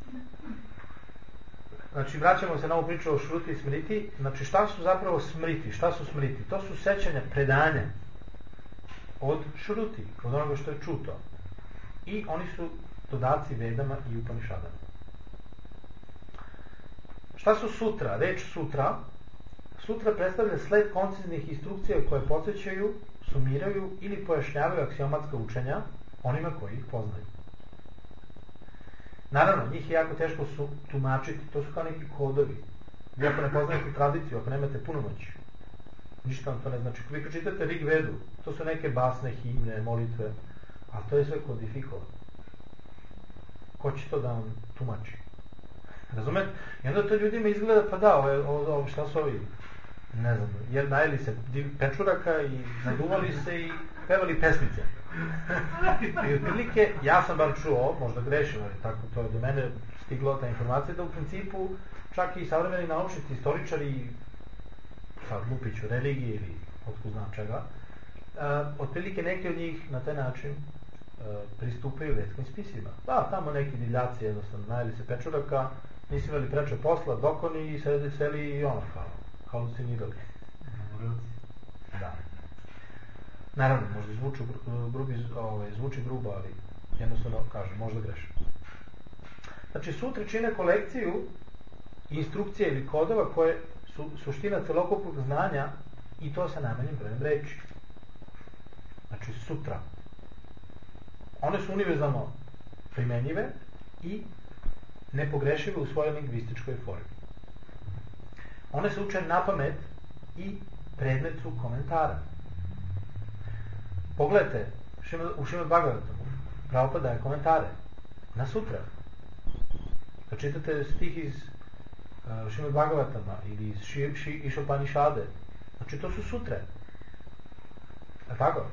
Znači, vraćamo se na ovu priču o šruti i smriti. Znači, šta su zapravo smriti? Šta su smriti? To su sećanja, predanja od šruti, od onoga što je čuto. I oni su dodaci Vedama i Upanišadama. Šta su sutra? Reč sutra, Sutra predstavlja sled konciznih instrukcija koje podsjećaju, sumiraju ili pojašnjavaju aksiomatska učenja onima koji ih poznaju. Naravno, njih je jako teško su tumačiti, to su kao neki kodovi. Vi ako ne poznajete tradiciju, ako nemate punomoći, ništa vam to ne znači. Vi pročitate Rig Vedu, to su neke basne, himne, molitve, a to je sve kodifikovano. Ko će to da vam tumači? Razumete? I onda to ljudima izgleda, pa da, ovo, ovo, ovo šta su ovi, ne znam, jer najeli se pečuraka i naduvali se i pevali pesmice. I otprilike, ja sam bar čuo, možda grešim, ali tako to je do mene stiglo ta informacija, da u principu čak i savremeni naučnici, istoričari, sad lupiću, religije ili otkud znam čega, uh, otprilike neki od njih na taj način uh, pristupaju vetskim spisima. Da, tamo neki divljaci jednostavno najeli se pečuraka, nisu imali preče posla, dokoni i sedi, seli i ono kao, halucinirali. Da. Naravno, možda zvuči, grubi, ovaj, zvuči grubo, ali jednostavno kažem, možda grešim. Znači, sutre čine kolekciju instrukcije ili kodova koje su suština celokupnog znanja i to sa najmanjim brojem reči. Znači, sutra. One su univerzalno primenjive i nepogrešive u svojoj lingvističkoj formi. One se uče na pamet i predmet su komentara. Pogledajte, u Šrimad Bhagavatamu Prabhupada daje komentare na sutra. Kad čitate stih iz uh, Šrimad Bhagavatama ili iz ši, ši, Išopanišade, znači to su sutre. A tako?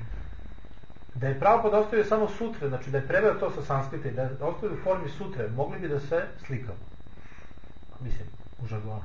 Da je Prabhupada ostavio samo sutre, znači da je preveo to sa sanskrita i da je ostavio u formi sutre, mogli bi da se slikamo. Mislim, u žargonu.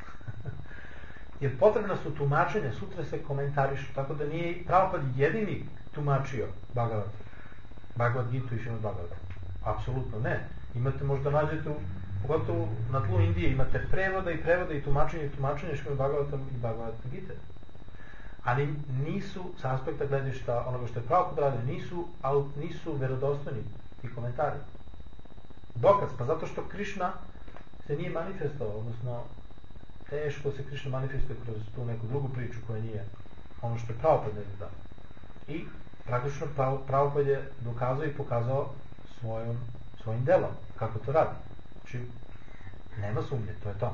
Jer potrebna su tumačenja, sutra se komentarišu, tako da nije Prabhupada jedini tumačio Bhagavad, Bhagavad Gitu i Šrimad Bhagavatam. Apsolutno ne. Imate, možda nađete, pogotovo na tlu Indije, imate prevoda i prevoda i tumačenja i tumačenja Šrimad Bhagavatam i Bhagavad Gita. Ali nisu, sa aspekta gledišta onoga što je Prabhupada radio, nisu, nisu verodostojni i komentari. Dokaz, pa zato što Krišna se nije manifestovao, odnosno teško se Krišna manifestuje kroz tu neku drugu priču koja nije ono što je Prabhupada ne da. I praktično Prabhupada je dokazao i pokazao svojom, svojim delom kako to radi. Znači, nema sumnje, to je to.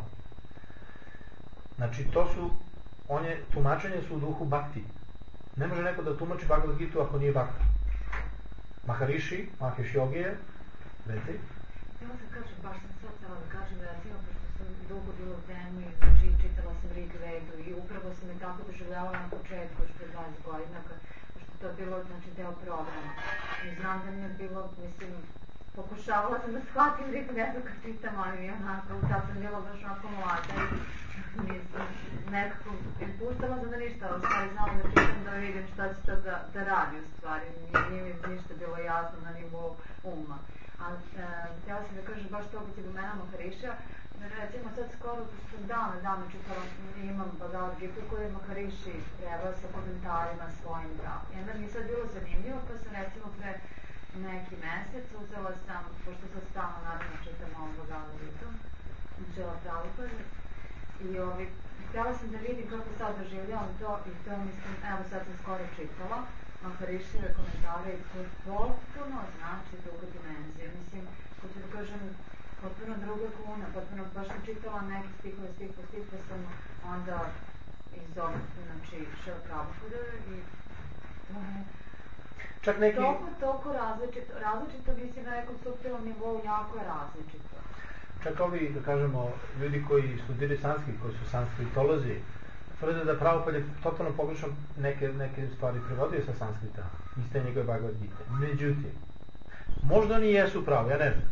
Znači, to su, on je, tumačenje su u duhu bhakti. Ne može neko da tumači Bhagavad Gitu ako nije bhakti. Maharishi, Mahesh Yogije, reci. Htjela sam kažem, baš sam sad htjela da kažem da recimo, pošto sam dugo bila u temu i znači čitala sam Rig Vedu i upravo sam je tako doživljavala na početku, što je dvadeset godina, pošto to je bilo, znači, deo programa. I znam da mi je bilo, mislim, pokušavala sam da shvatim Rig Vedu kad čitam, ali mi onako, tad sam bila baš onako mlada i nisam nekako, pustala sam da ništa, ali stvari znala da čitam da vidim šta će to da, da radi u stvari, nije, nije mi ništa bilo jasno na nivou uma. Ali e, htjela sam da kažem baš to kad je domena Maharišija, recimo sad skoro, pošto sam dana dana čitala, imam Bhagavad Gitu koji je Mahariši preveo sa komentarima svojim da. I onda mi je sad bilo zanimljivo, pa sam recimo pre neki mesec uzela sam, pošto sad stalno naravno čitam ovom Bhagavad Gitu, učela Prabhupada, i ovi, htjela sam da vidim kako sad doživljavam to i to mislim, evo sad sam skoro čitala, Maharišijeve komentare i to potpuno znači druga dimenzija. Mislim, ko ću da kažem, potpuno druga kuna, potpuno, baš sam čitala neke stihove, stih po stih, pa sam onda iz ovog, znači, šeo Prabhupada i to je čak neki... toliko, toliko različito, različito mislim na nekom suptilnom nivou, jako je različito. Čak ovi, da kažemo, ljudi koji studiraju sanskrit, koji su sanskritolozi, tvrde da Prabhupada je totalno pogrešno neke, neke stvari prevodio sa sanskrita, iste njegove Bhagavad Gita. Međutim, možda oni jesu pravi, ja ne znam.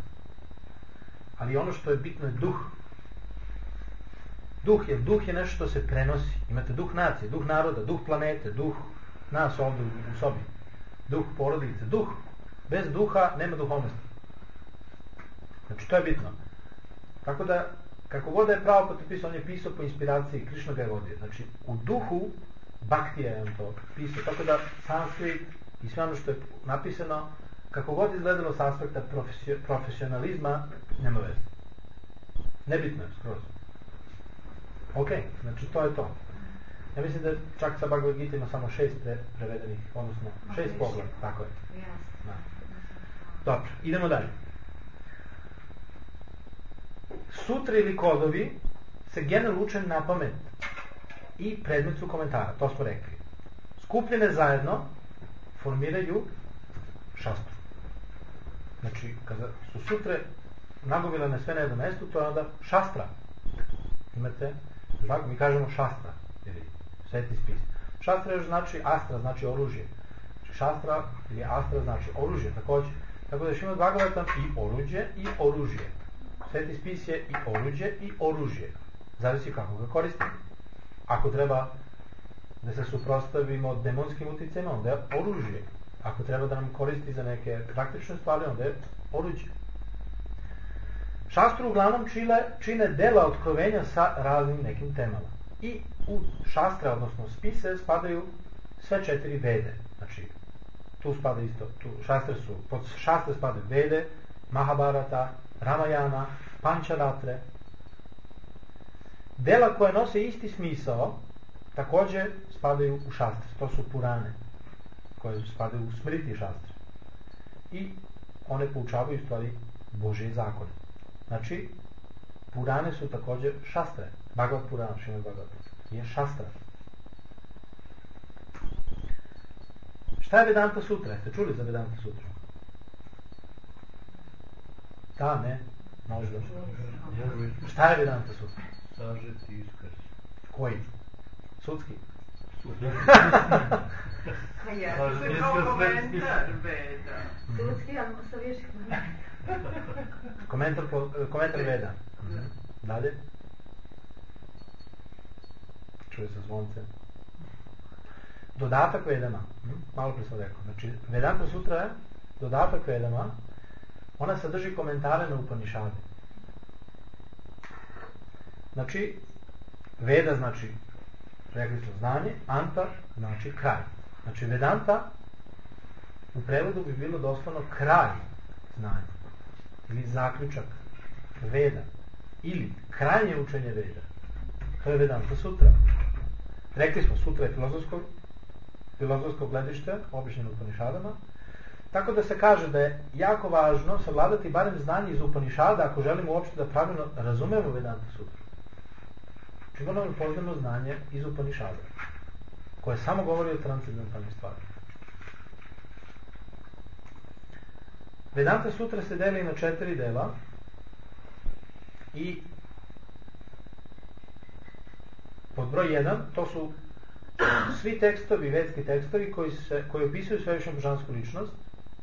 Ali ono što je bitno je duh. Duh je, duh je nešto što se prenosi. Imate duh nacije, duh naroda, duh planete, duh nas ovdje u sobi, duh porodice, duh. Bez duha nema duhovnosti. Znači, to je bitno. Tako da, kako god da je Prabhupada pisao, on je pisao po inspiraciji, Krišna ga je vodio. Znači, u duhu Bhaktija je on to pisao. Tako da, sanskrit i sve ono što je napisano, kako god izgledalo s aspekta profesio, profesionalizma, nema veze. Nebitno je, skroz. Ok, znači to je to. Ja mislim da čak sa Bhagavad Gita ima samo šest pre, prevedenih, odnosno šest pogleda, tako je. Da. Dobro, idemo dalje. Sutre ili kodovi se generalno uče na pamet i predmet su komentara, to smo rekli. Skupljene zajedno formiraju šastru. Znači, kada su sutre nagomilane sve na jednom mjestu, to je onda šastra. Imate, mi kažemo šastra, ili sveti spis. Šastra još znači astra, znači oružje. Znači šastra ili astra znači oružje, također. Tako da Šrimad Bhagavatam i oruđe i oružje. Sveti spis je i oruđe i oružje. Zavisi kako ga koristimo. Ako treba da se suprotstavimo demonskim uticajima, onda je oružje. Ako treba da nam koristi za neke praktične stvari, onda je oruđe. Šastru uglavnom čine, čine dela otkrovenja sa raznim nekim temama. I u šastre, odnosno spise, spadaju sve četiri vede. Znači, tu spada isto, tu šastre su, pod šastre spadaju vede, Mahabharata, Ramayana, Pancharatre. Dela koje nose isti smisao, također spadaju u šastre. To su Purane, koje spadaju u smriti šastre. I one poučavaju stvari Božje zakone. Znači, Purane su također šastre. Bhagavad Purana, Šrimad Bhagavatam, je šastra. Šta je Vedanta sutra? Ste čuli za Vedanta sutru? Da, ne? Možda. Šta je Vedanta sutra? Sažeti iskaz. Koji? Sudski? Ja, to je kao komentar Veda. Sudski, ali sa više Komentar, po, komentar Veda. Mm-hmm. Dalje? Čuje se zvonce. Dodatak Vedama. Hm? Malo pre sam rekao. Znači, Vedanta sutra je dodatak Vedama. Ona sadrži komentare na Upanišade. Znači, Veda znači, rekli smo znanje, Anta znači kraj. Znači, Vedanta u prevodu bi bilo doslovno kraj znanja. Ili zaključak Veda. Ili krajnje učenje Veda. To je Vedanta sutra. Rekli smo, sutra je filozofsko, filozofsko gledište, običnjeno u Upanišadama. Tako da se kaže da je jako važno savladati barem znanje iz Upanišada ako želimo uopšte da pravilno razumemo Vedanta sutru. Znači moramo poznamo znanje iz Upanišada, koje samo govori o transcendentalnim stvarima. Vedanta sutra se deli na četiri dela i pod broj jedan to su svi tekstovi, vedski tekstovi koji, se, koji opisuju svevišnju božansku ličnost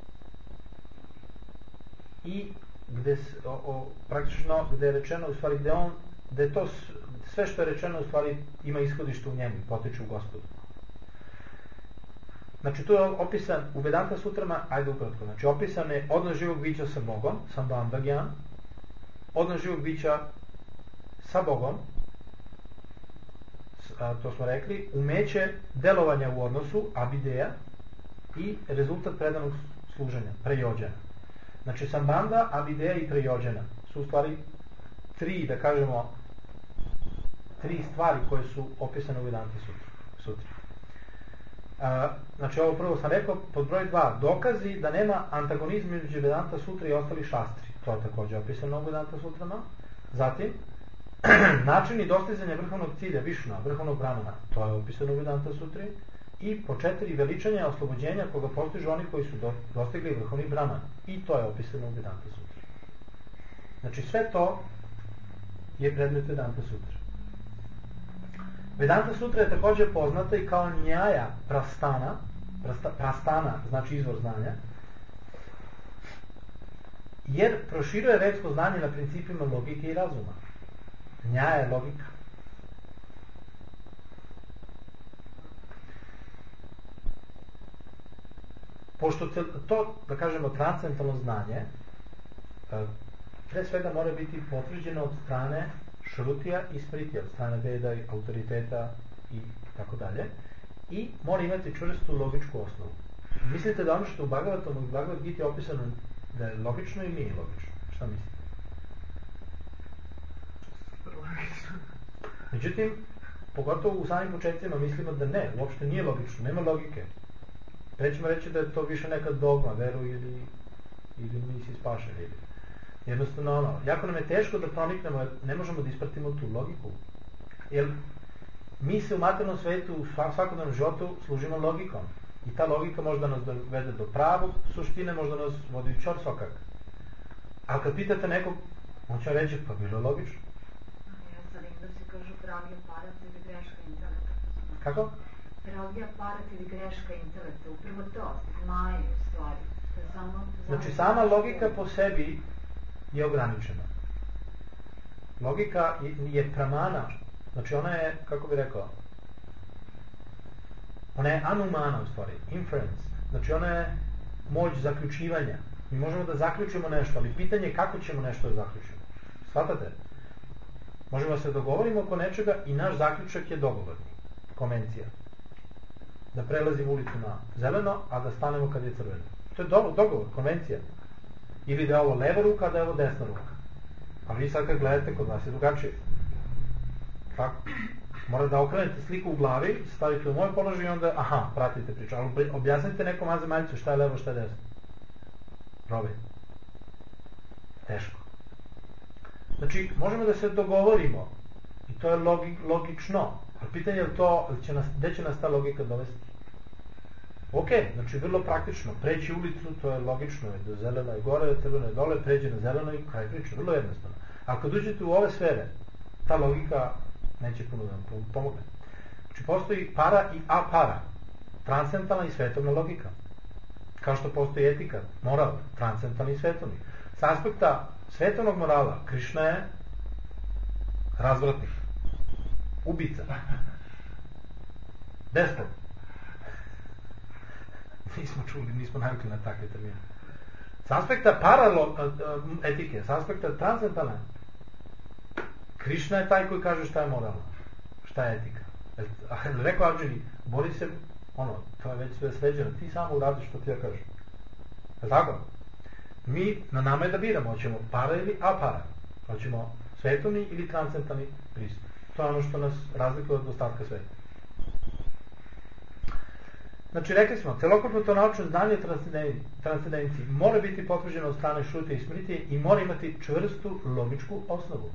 i gde, o, o, praktično gde je rečeno u stvari gde on, gde to sve što je rečeno u stvari ima ishodište u njemu i potiče u Gospodu. Znači tu je opisan u Vedanta sutrama, ajde ukratko, znači opisan je odnos živog bića sa Bogom, Sambandagyan, odnos živog bića sa Bogom, a, to smo rekli, umeće delovanja u odnosu, abideja, i rezultat predanog služenja, prejođena. Znači Sambanda, abideja i prejođena su u stvari tri, da kažemo, tri stvari koje su opisane u Vedanta sutri. A, znači ovo prvo sam rekao, pod broj dva, dokazi da nema antagonizma između Vedanta sutra i ostalih šastri. To je također opisano u Vedanta sutrama. Zatim, načini dostizanja vrhovnog cilja Višnu, vrhovnog Brahmana, to je opisano u Vedanta sutri. I po četiri, veličanja oslobođenja koga postižu oni koji su do, dostigli vrhovni Brahman. I to je opisano u Vedanta sutri. Znači sve to je predmet Vedanta sutra. Vedanta sutra je također poznata i kao njaja prastana, prasta, prastana znači izvor znanja, jer proširuje vedsko znanje na principima logike i razuma. Njaja je logika. Pošto to, da kažemo, transcendentalno znanje, pre svega mora biti potvrđeno od strane šrutija i smritija, od strane veda i autoriteta i tako dalje, i mora imati čvrstu logičku osnovu. Mislite da ono što u Bhagavatamu i Bhagavad Gita je opisano da je logično ili nije logično? Šta mislite? Super logično. Međutim, pogotovo u samim početcima mislimo da ne, uopšte nije logično, nema logike. Pre ćemo reći da je to više neka dogma, veru ili, ili nisi spašen. Ili. Jednostavno, ono, jako nam je teško da proniknemo, jer ne možemo da ispratimo tu logiku. Jer mi se u materijalnom svetu, u svakodnevnom životu služimo logikom. I ta logika može da nas dovede do pravog suštine, može da nas vodi u ćorsokak. Ali kad pitate nekog, on će reći, pa bilo je logično. Ja sad im da se kažu pravi aparat ili greška intelekta. Kako? Pravi aparat ili greška intelekta, upravo to, zmaje u stvari. To je samo, znači, sama logika po sebi je ograničena. Logika je pramana, znači ona je, kako bi rekao, ona je anumana u stvari, inference, znači ona je moć zaključivanja. Mi možemo da zaključimo nešto, ali pitanje je kako ćemo nešto da zaključimo. Shvatate? Možemo da se dogovorimo oko nečega i naš zaključak je dogovorni, konvencija. Da prelazimo ulicu na zeleno, a da stanemo kad je crveno. To je dogovor, konvencija. Ili da je ovo leva ruka, a da je ovo desna ruka. A vi sad kad gledate, kod vas je drugačije. Tako? Morate da okrenete sliku u glavi, stavite u moj položaj i onda, aha, pratite priču. Ali objasnite nekom vanzemaljcu šta je levo, šta je desno. Probaj. Teško. Znači, možemo da se dogovorimo i to je logi, logično. Ali pitanje je to, će nas, gde će nas ta logika dovesti? Ok, znači vrlo praktično. Preći ulicu, to je logično. Do zeleno je gore, crveno je dole, pređe na zeleno i kraj priče. Vrlo jednostavno. A kad uđete u ove sfere, ta logika neće puno da vam pomogne. Znači, postoji para i apara. Transcendentalna i svetovna logika. Kao što postoji etika, moral, transcendentalni i svetovni. S aspekta svetovnog morala, Krišna je razvratnik, ubica, despot. Nismo čuli, nismo navikli na takve termine. S aspekta paralo, etike, s aspekta transcendentalne, Krišna je taj koji kaže šta je moralno, šta je etika. Rekao Arđuni, bori se, ono, to je već sve sređeno, ti samo uradiš što ti ja kažem. Je tako? Mi, na nama je da biramo, hoćemo para ili apara. Hoćemo svetovni ili transcendentalni pristup. To je ono što nas razlikuje od ostatka sveta. Znači, rekli smo, celokupno to naučno znanje transcendenciji mora biti potvrđeno od strane Šrute i Smritije i mora imati čvrstu logičku osnovu.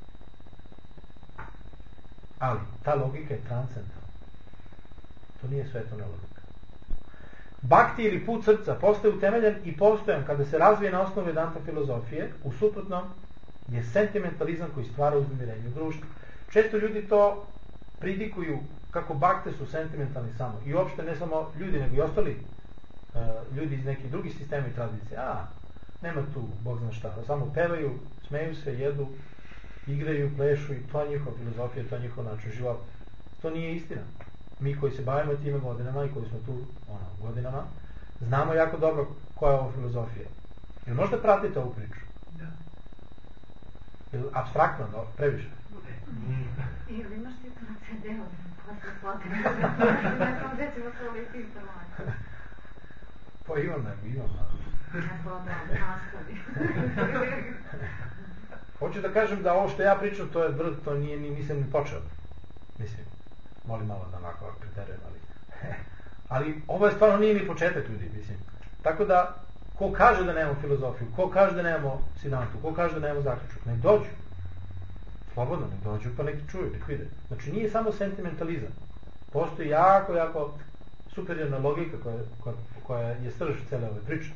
Ali, ta logika je transcendentalna. To nije svetovna logika. Bhakti ili put srca postaje utemeljen i postojan kada se razvije na osnovu Vedanta filozofije, u suprotnom je sentimentalizam koji stvara uznemirenje u društvu. Često ljudi to pridikuju kako bakte su sentimentalni samo. I uopšte ne samo ljudi, nego i ostali uh, ljudi iz nekih drugih sistema i tradicije. A, nema tu, Bog zna šta. Samo pevaju, smeju se, jedu, igraju, plešu i to je njihova filozofija, to je njihov način života. To nije istina. Mi koji se bavimo time godinama i koji smo tu ono, godinama, znamo jako dobro koja je ovo filozofija. Jel možete pratiti ovu priču? Da. Jel apstraktno, no, previše? Ili imaš ti to na ce de-u, posle shvatim. Ne sam gde ćemo se uvijek informacije. Pa imam nego, imam. Ne pa da, nastavi. Hoću da kažem da ovo što ja pričam, to je vrh, to nije, nisam ni počeo. Mislim, molim malo da onako ovak preterujem, ali... ali ovo je stvarno nije ni početak ljudi, mislim. Tako da, ko kaže da nemamo filozofiju, ko kaže da nemamo sidantu, ko kaže da nemamo zaključak, nek dođu. Slobodno, nek dođu pa neki čuju, nek vide. Znači nije samo sentimentalizam. Postoji jako, jako superiorna logika koja, koja, koja je srž cele ove priče.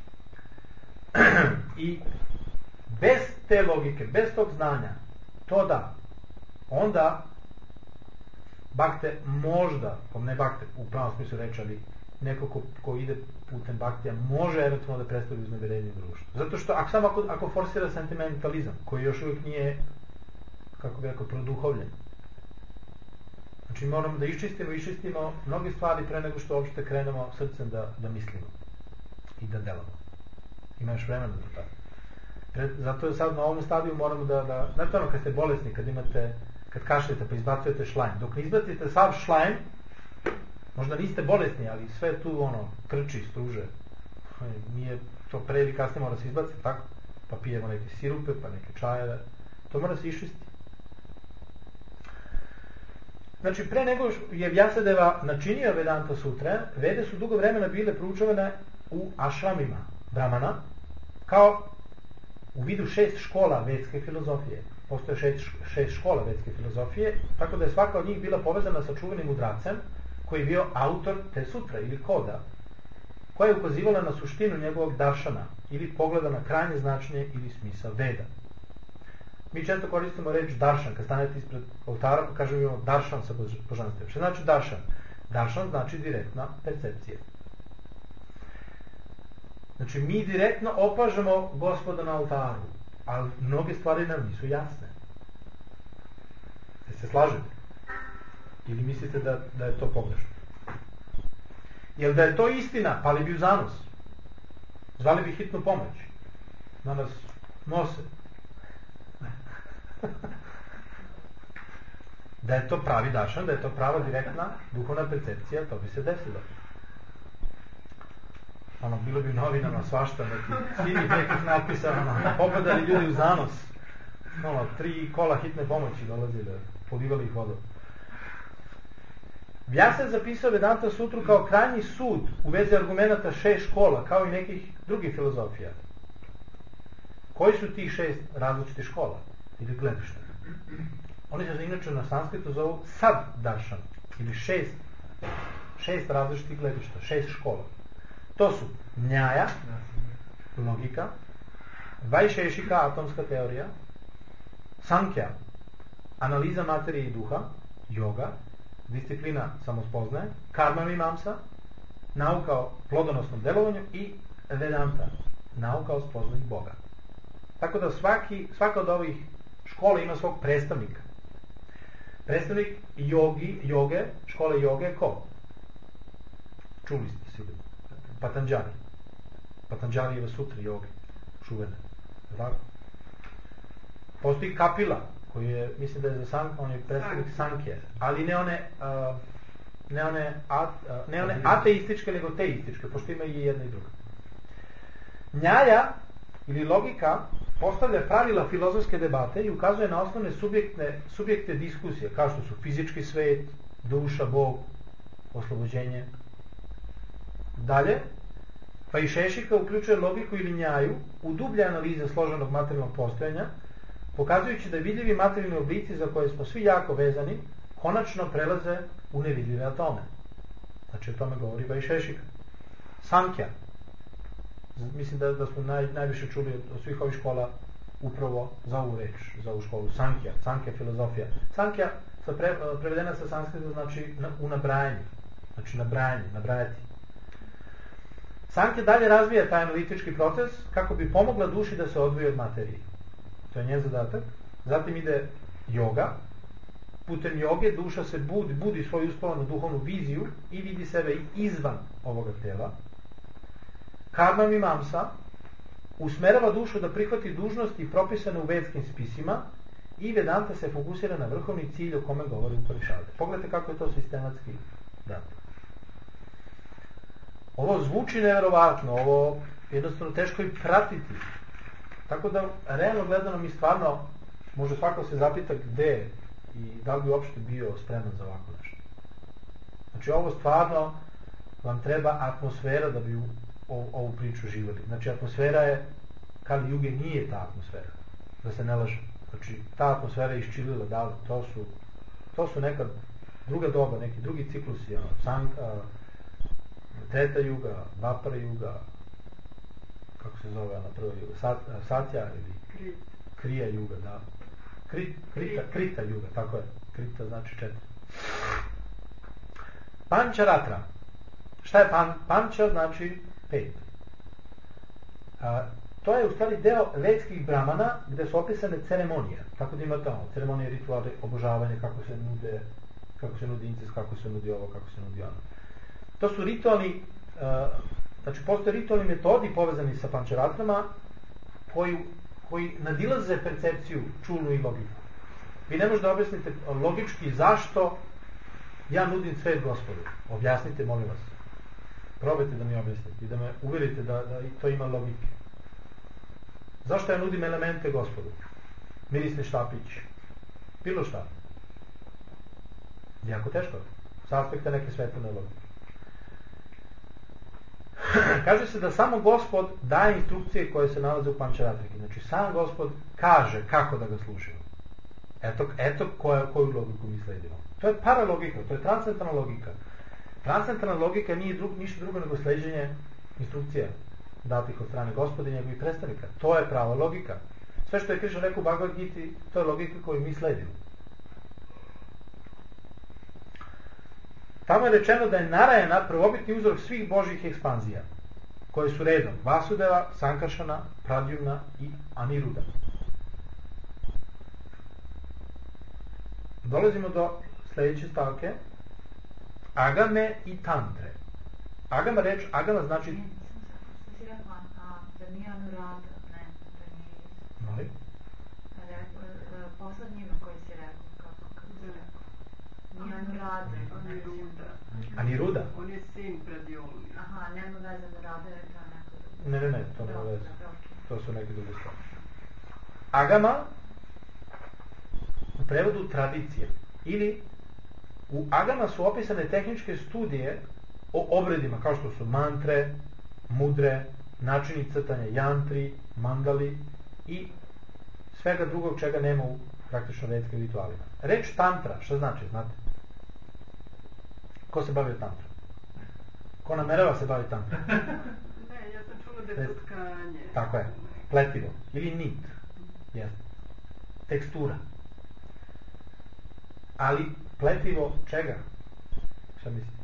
I bez te logike, bez tog znanja, to da, onda bakte možda, ne bakte u pravom smislu reći, ali neko ko, ko ide putem baktija može eventualno da predstavi uznemirenje u društvu. Zato što ako, samo ako, ako forsira sentimentalizam, koji još uvijek nije, kako bi rekao, produhovljen. Znači moramo da iščistimo, iščistimo mnoge stvari pre nego što uopšte krenemo srcem da, da mislimo i da delamo. Ima još vremena za to. Pred, zato je sad na ovom stadiju moramo da, da znate ono kad ste bolesni, kad imate, kad kašljete pa izbacujete šlajm. Dok ne izbacite sav šlajm, možda niste bolesni, ali sve tu ono krči, struže. Nije to pre ili kasnije mora se izbaciti, tako? Pa pijemo neke sirupe, pa neke čajeve. To mora se iščistiti. Znači, pre nego je Vyasadeva načinio Vedanta sutre, Vede su dugo vremena bile proučavane u ašramima Brahmana, kao u vidu šest škola vedske filozofije. Postoje šest, šest škola vedske filozofije, tako da je svaka od njih bila povezana sa čuvenim mudracem, koji je bio autor te sutre ili koda, koja je ukazivala na suštinu njegovog daršana ili pogleda na krajnje značenje ili smisao Veda. Mi često koristimo reč daršan, kad stanete ispred oltara, kažemo daršan sa božanstvem. Što znači daršan? Daršan znači direktna percepcija. Znači, mi direktno opažamo Gospoda na oltaru, ali mnoge stvari nam nisu jasne. Jeste se slažete? Ili mislite da, da je to pogrešno? Jer da je to istina, pali bi u zanos. Zvali bi hitnu pomoć. Da nas nose. Da je to pravi dašan, da je to prava direktna duhovna percepcija, to bi se desilo. Ono, bilo bi u novinama svašta, neki sinih nekih natpisa, ono, popadali ljudi u zanos. Ono, tri kola hitne pomoći dolazile, polivali ih vodom. Vyasa je zapisao Vedanta sutru kao krajnji sud u vezi argumenta šest škola, kao i nekih drugih filozofija. Koji su tih šest različitih škola ili gledišta? Oni se inače na sanskritu zovu sad daršan, ili šest, šest različitih gledišta, šest škola. To su njaja, logika, vajšešika, atomska teorija, sankja, analiza materije i duha, yoga, disciplina samospoznaje, karma mimamsa, nauka o plodonosnom delovanju i vedanta, nauka o spoznanju Boga. Tako da svaki, svaka od ovih škola ima svog predstavnika. Predstavnik jogi, joge, škole joge je ko? Čuli ste sigurno. Patanđali. Patanđalijeva sutra joge. Čuvene. Tako? Postoji Kapila, koji je, mislim da je za Sank, on je predstavnik Sankje, ali ne one, uh, ne one, at, uh, ne one ateističke, nego teističke, pošto ima i jedna i druga. Njaja, ili logika, postavlja pravila filozofske debate i ukazuje na osnovne subjektne, subjekte diskusije, kao što su fizički svet, duša, Bog, oslobođenje. Dalje, pa i Šešika uključuje logiku ili njaju u dublje analize složenog materijalnog postojanja, pokazujući da vidljivi materijalni oblici za koje smo svi jako vezani, konačno prelaze u nevidljive atome. Znači o tome govori Vajšešika. Sankja. Mislim da, da smo naj, najviše čuli od, od svih ovih škola upravo za ovu reč, za ovu školu. Sankja, Sankja filozofija. Sankja, sa pre, prevedena sa sanskrita, znači na, u nabrajanju. Znači nabrajanje, nabrajati. Sankja dalje razvija taj analitički proces kako bi pomogla duši da se odvoji od materije. To je njen zadatak. Zatim ide yoga. Putem joge duša se budi, budi svoju uspavanu duhovnu viziju i vidi sebe i izvan ovoga tela. Karma mimamsa usmerava dušu da prihvati dužnosti propisane u vedskim spisima i Vedanta se fokusira na vrhovni cilj o kome govori Upanišade. Pogledajte kako je to sistematski dato. Ovo zvuči nevjerovatno, ovo jednostavno teško i pratiti. Tako da, realno gledano mi stvarno, može svako se zapita gde i da li bi uopšte bio spreman za ovako nešto. Znači, ovo stvarno vam treba atmosfera da bi ovu, ovu priču živjeli. Znači, atmosfera je, Kali Juge nije ta atmosfera, da se ne laže. Znači, ta atmosfera je iščilila, da li, to su, to su neka druga doba, neki drugi ciklusi, ono, san, a, Treta Juga, Vapara Juga, kako se zove ona prva Juga, Sat, Satja ili Krit. Krija Juga, da. Krit, krita, krita Juga, tako je. Krita znači četiri. Pančaratra. Šta je pan, panča znači pet. A, to je u stvari deo vedskih brahmana gde su opisane ceremonije. Tako da imate ono, ceremonije, rituale, obožavanje, kako se nude, kako se nudi incest, kako se nudi ovo, kako se nudi ono. To su ritualni, uh, znači postoje ritualni metodi povezani sa pančaratrama koji, koji nadilaze percepciju čulnu i logiku. Vi ne možete da objasnite logički zašto ja nudim svet Gospodu. Objasnite, molim vas. Probajte da mi objasnite i da me uverite da, da to ima logike. Zašto ja nudim elemente Gospodu? Mirisni štapić. Bilo šta. Jako teško. S aspekta neke svetlane logike. Kaže se da samo Gospod daje instrukcije koje se nalaze u Pančaratriki. Znači, sam Gospod kaže kako da ga slušaju. Eto, eto koja, koju logiku mi sledimo. To je paralogika, to je transcendentalna logika. Transcendentalna logika nije drug, ništa drugo nego sleđenje instrukcija datih od strane Gospoda i njegovih predstavnika. To je prava logika. Sve što je Krišna rekao u Bhagavad Giti, to je logika koju mi sledimo. Tamo je rečeno da je Narayana prvobitni uzrok svih božjih ekspanzija, koje su redom Vasudeva, Sankaršana, Pradyumna i Aniruddha. Dolazimo do sljedeće stavke. Agame i tantre. Agama reč, agama znači... Ne, što si rekla, da nije Anuradha, ne, da nije... Molim? Poslednjima koji si rekao, kako, kako si rekao? Nije Anuradha. Aniruddha. Aniruddha? On je sin Pradyumni. Aha, nema veze Anuradha, je to neko drugo. Ne, ne, ne, to nema veze. Dobro. To su neke druge stvari. Agama u prevodu tradicija. Ili u agama su opisane tehničke studije o obredima, kao što su mantre, mudre, načini crtanja jantri, mandali i svega drugog čega nema u praktično vedskim ritualima. Reč tantra, šta znači, znate? Ko se bavi tantrom? Ko namerava se bavi tantrom? Ne, ja sam čula da je to tkanje. Tako je. Pletivo. Ili nit. Jeste. Tekstura. Ali pletivo čega? Šta mislite?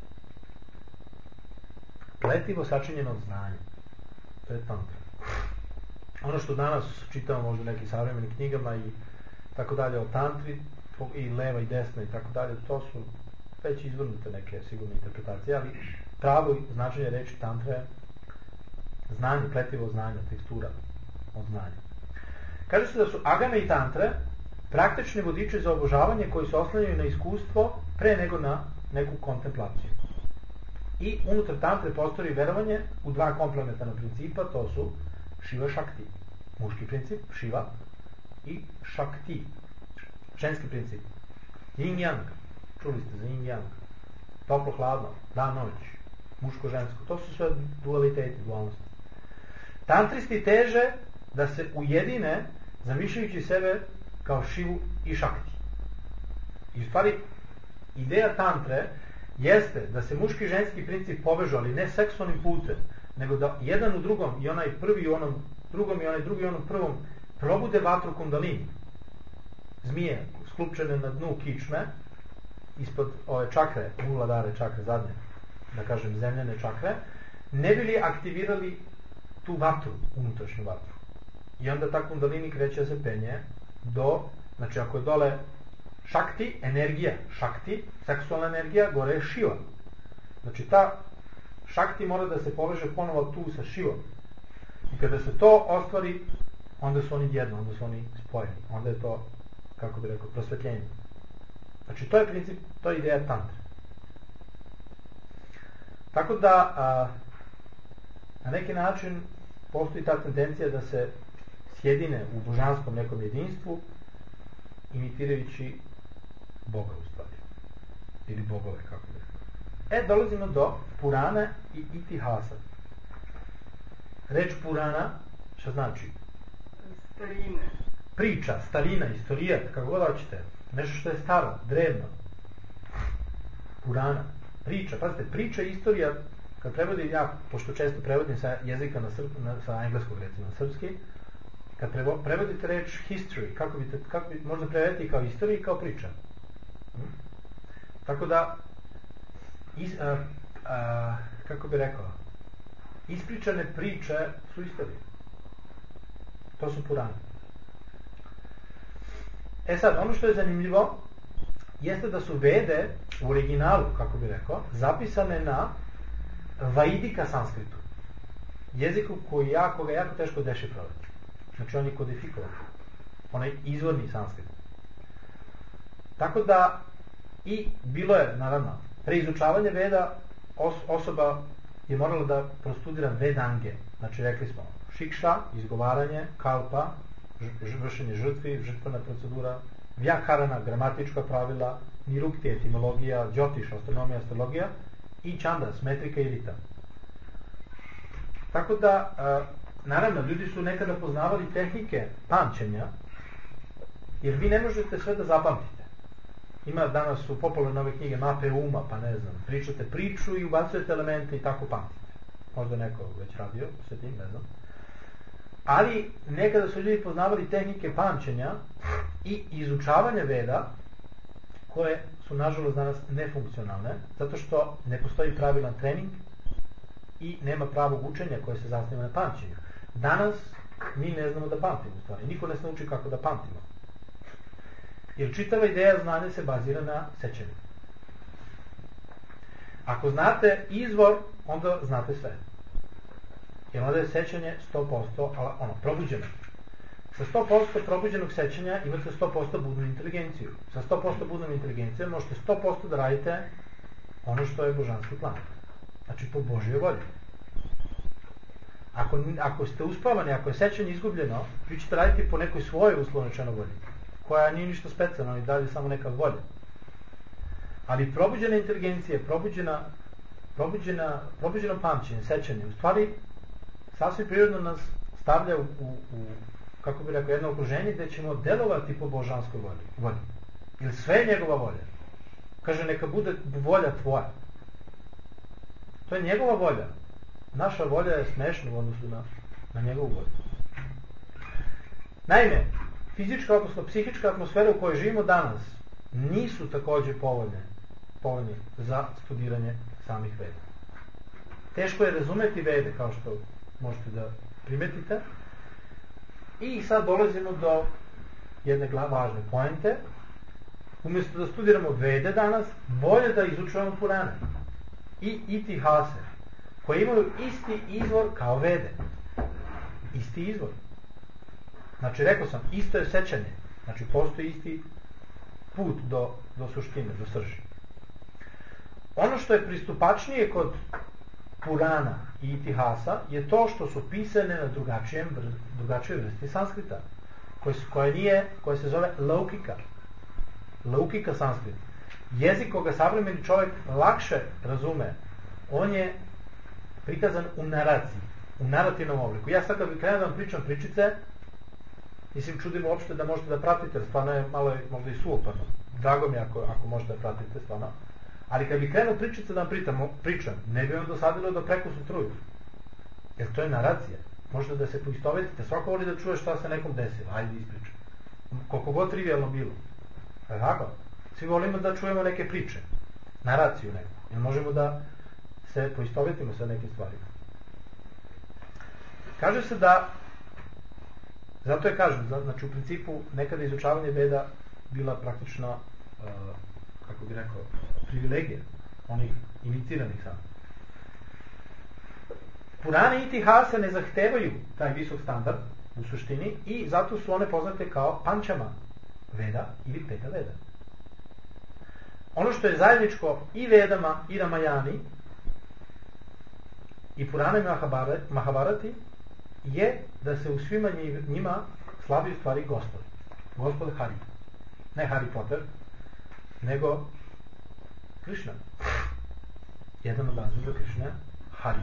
Pletivo sačinjeno od znanja. To je tantra. Ono što danas čitamo možda u nekim savremenim knjigama i tako dalje o tantri, i leva i desna i tako dalje, to su već izvrnute neke sigurne interpretacije, ali pravo značenje reči tantra je znanje, pletivo znanje, tekstura od znanja. Kaže se da su agame i tantre praktični vodiči za obožavanje koji se oslanjaju na iskustvo pre nego na neku kontemplaciju. I unutar tantre postoji verovanje u dva komplementarna principa, to su Shiva Shakti. Muški princip, Shiva, i Shakti, ženski princip. Yin Yang, čuli ste za Yin Yang. Toplo, hladno, dan, noć, muško, žensko. To su sve dualiteti, dualnosti. Tantristi teže da se ujedine zamišljajući sebe kao Shivu i Shakti. I u stvari, ideja tantre jeste da se muški i ženski princip povežu, ali ne seksualnim putem, nego da jedan u drugom, i onaj prvi u onom drugom i onaj drugi u onom prvom, probude vatru kundalini. Zmije sklupčene na dnu kičme, ispod ove čakre, muladare čakre zadnje, da kažem zemljene čakre, ne bi li aktivirali tu vatru, unutrašnju vatru. I onda ta kundalini kreće da se penje do, znači ako je dole Shakti, energija, Shakti, seksualna energija, gore je Shiva. Znači ta Shakti mora da se poveže ponovo tu sa Shivom. I kada se to ostvari, onda su oni jedno, onda su oni spojeni. Onda je to, kako bi rekao, prosvetljenje. Znači to je princip, to je ideja tantre. Tako da, a, na neki način postoji ta tendencija da se sjedine u božanskom nekom jedinstvu, imitirajući Boga u stvari. Ili bogove, kako bi rekao. E, dolazimo do Purana i Itihasa. Reč Purana, šta znači? Starine. Priča, starina, istorijat, kako god hoćete. Nešto što je staro, drevno. Purana. Priča, pazite, priča i istorija, kad prevodim, ja, pošto često prevodim sa jezika na, srp, na sa engleskog recimo na srpski, kad prevo, prevodite reč history, kako bi, te, kako bi možda prevediti kao istorija i kao priča. Hm? Tako da, is, a, a, kako bi rekao, ispričane priče su istorije. To su Purani. E sad, ono što je zanimljivo jeste da su Vede u originalu, kako bi rekao, zapisane na Vaidika sanskritu. Jeziku koji jako, ga jako teško dešifrovati. Znači on je kodifikovan. Onaj izvorni sanskrit. Tako da i bilo je, naravno, pre izučavanja Veda os, osoba je morala da prostudira Vedange. Znači rekli smo Šikša, izgovaranje, Kalpa, ž, vršenje žrtvi, žrtvena procedura, Vjakarana, gramatička pravila, nirukti, etimologija, džotiš, astronomija, astrologija i čandas, metrika i ritam. Tako da, naravno, ljudi su nekada poznavali tehnike pamćenja, jer vi ne možete sve da zapamtite. Ima danas su popularne ove knjige mape uma, pa ne znam, pričate priču i ubacujete elemente i tako pamtite. Možda neko već radio sa tim, ne znam. Ali nekada su ljudi poznavali tehnike pamćenja i izučavanja veda, koje su nažalost danas nefunkcionalne, zato što ne postoji pravilan trening i nema pravog učenja koje se zasniva na pamćenju. Danas mi ne znamo da pamtimo u stvari. Niko nas ne uči kako da pamtimo. Jer čitava ideja znanja se bazira na sećanju. Ako znate izvor, onda znate sve. Jer onda je sećanje sto posto ono, probuđeno. Sa sto posto probuđenog sećanja imate sto posto budnu inteligenciju. Sa sto posto budnom inteligencijom možete sto posto da radite ono što je božanski plan. Znači po Božjoj volji. Ako, ako ste uspavani, ako je sećanje izgubljeno, vi ćete raditi po nekoj svojoj uslovno rečeno volji, koja nije ništa specijalno i dalje samo neka volja. Ali probuđena inteligencija, probuđena, probuđena, probuđeno pamćenje, sećanje, u stvari sasvim prirodno nas stavlja u, u, u kako bi rekao, jedno okruženje gdje ćemo delovati po božanskoj volji. volji. Jer sve je njegova volja. Kaže, neka bude volja tvoja. To je njegova volja. Naša volja je smešna u odnosu na, na njegovu volju. Naime, fizička, odnosno psihička atmosfera u kojoj živimo danas nisu također povoljne, povoljne za studiranje samih veda. Teško je razumeti vede, kao što možete da primetite. I sad dolazimo do jedne važne poente. Umjesto da studiramo vede danas, bolje da izučujemo Purane i itihase, koji imaju isti izvor kao vede. Isti izvor. Znači, rekao sam, isto je sećanje. Znači, postoji isti put do, do suštine, do srži. Ono što je pristupačnije kod Purana i itihasa je to što su pisane na drugačijem, drugačijoj vrsti sanskrita, koje, koje, nije, koje se zove laukika. Laukika sanskrit. Jezik koga savremeni čovjek lakše razume, on je prikazan u naraciji, u narativnom obliku. Ja sad kad bi krenuo da vam pričam pričice, mislim, čudim uopšte da možete da pratite, stvarno je malo možda i suoparno. Drago mi je ako, ako možete da pratite, stvarno. Ali kad bi krenuo pričice da vam pritam, pričam, ne bi vam dosadilo da prekusu struju. Jer to je naracija. Možete da se poistovetite. Svako voli da čuje šta se nekom desilo. Ajde ispričam. Koliko god trivialno bilo. Je tako? Svi volimo da čujemo neke priče. Naraciju neku. Jer možemo da se poistovetimo sa nekim stvarima. Kaže se da, zato je kažem, znači u principu nekada izučavanje veda bila praktično, uh, kako bi rekao, privilegija onih iniciranih samo. Purane i itihase ne zahtevaju taj visok standard u suštini i zato su one poznate kao pančama veda ili peta veda. Ono što je zajedničko i vedama i Ramajani i Purane i Mahabharati je da se u svima njima slavi u stvari Gospod. Gospod Hari. Ne Harry Potter, nego Krishna. Jedan od naziva Krishna je Hari.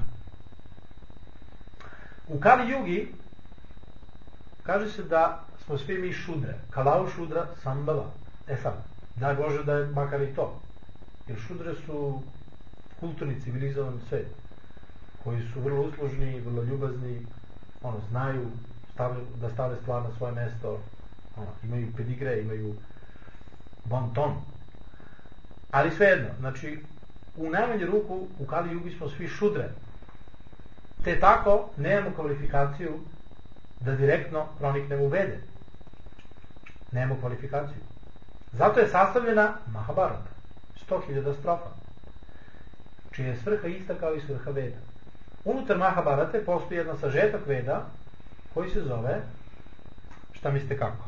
U Kali Yugi kaže se da smo svi mi šudre. Kalau šudra sambala. E sad, daj Bože da je makar i to. Jer šudre su kulturni, civilizovani svet, koji su vrlo uslužni, vrlo ljubazni, ono, znaju stavlja, da stave stvar na svoje mesto, ono, imaju pedigre, imaju bon ton. Ali svejedno, znači, u najmanju ruku u Kali Yugi smo svi šudre. Te tako nemamo kvalifikaciju da direktno proniknemo u vede. Nemamo kvalifikaciju. Zato je sastavljena Mahabharata. sto hiljada strofa. Čija je svrha ista kao i svrha veda. Unutar Mahabharate postoji jedan sažetak veda koji se zove, šta mislite kako?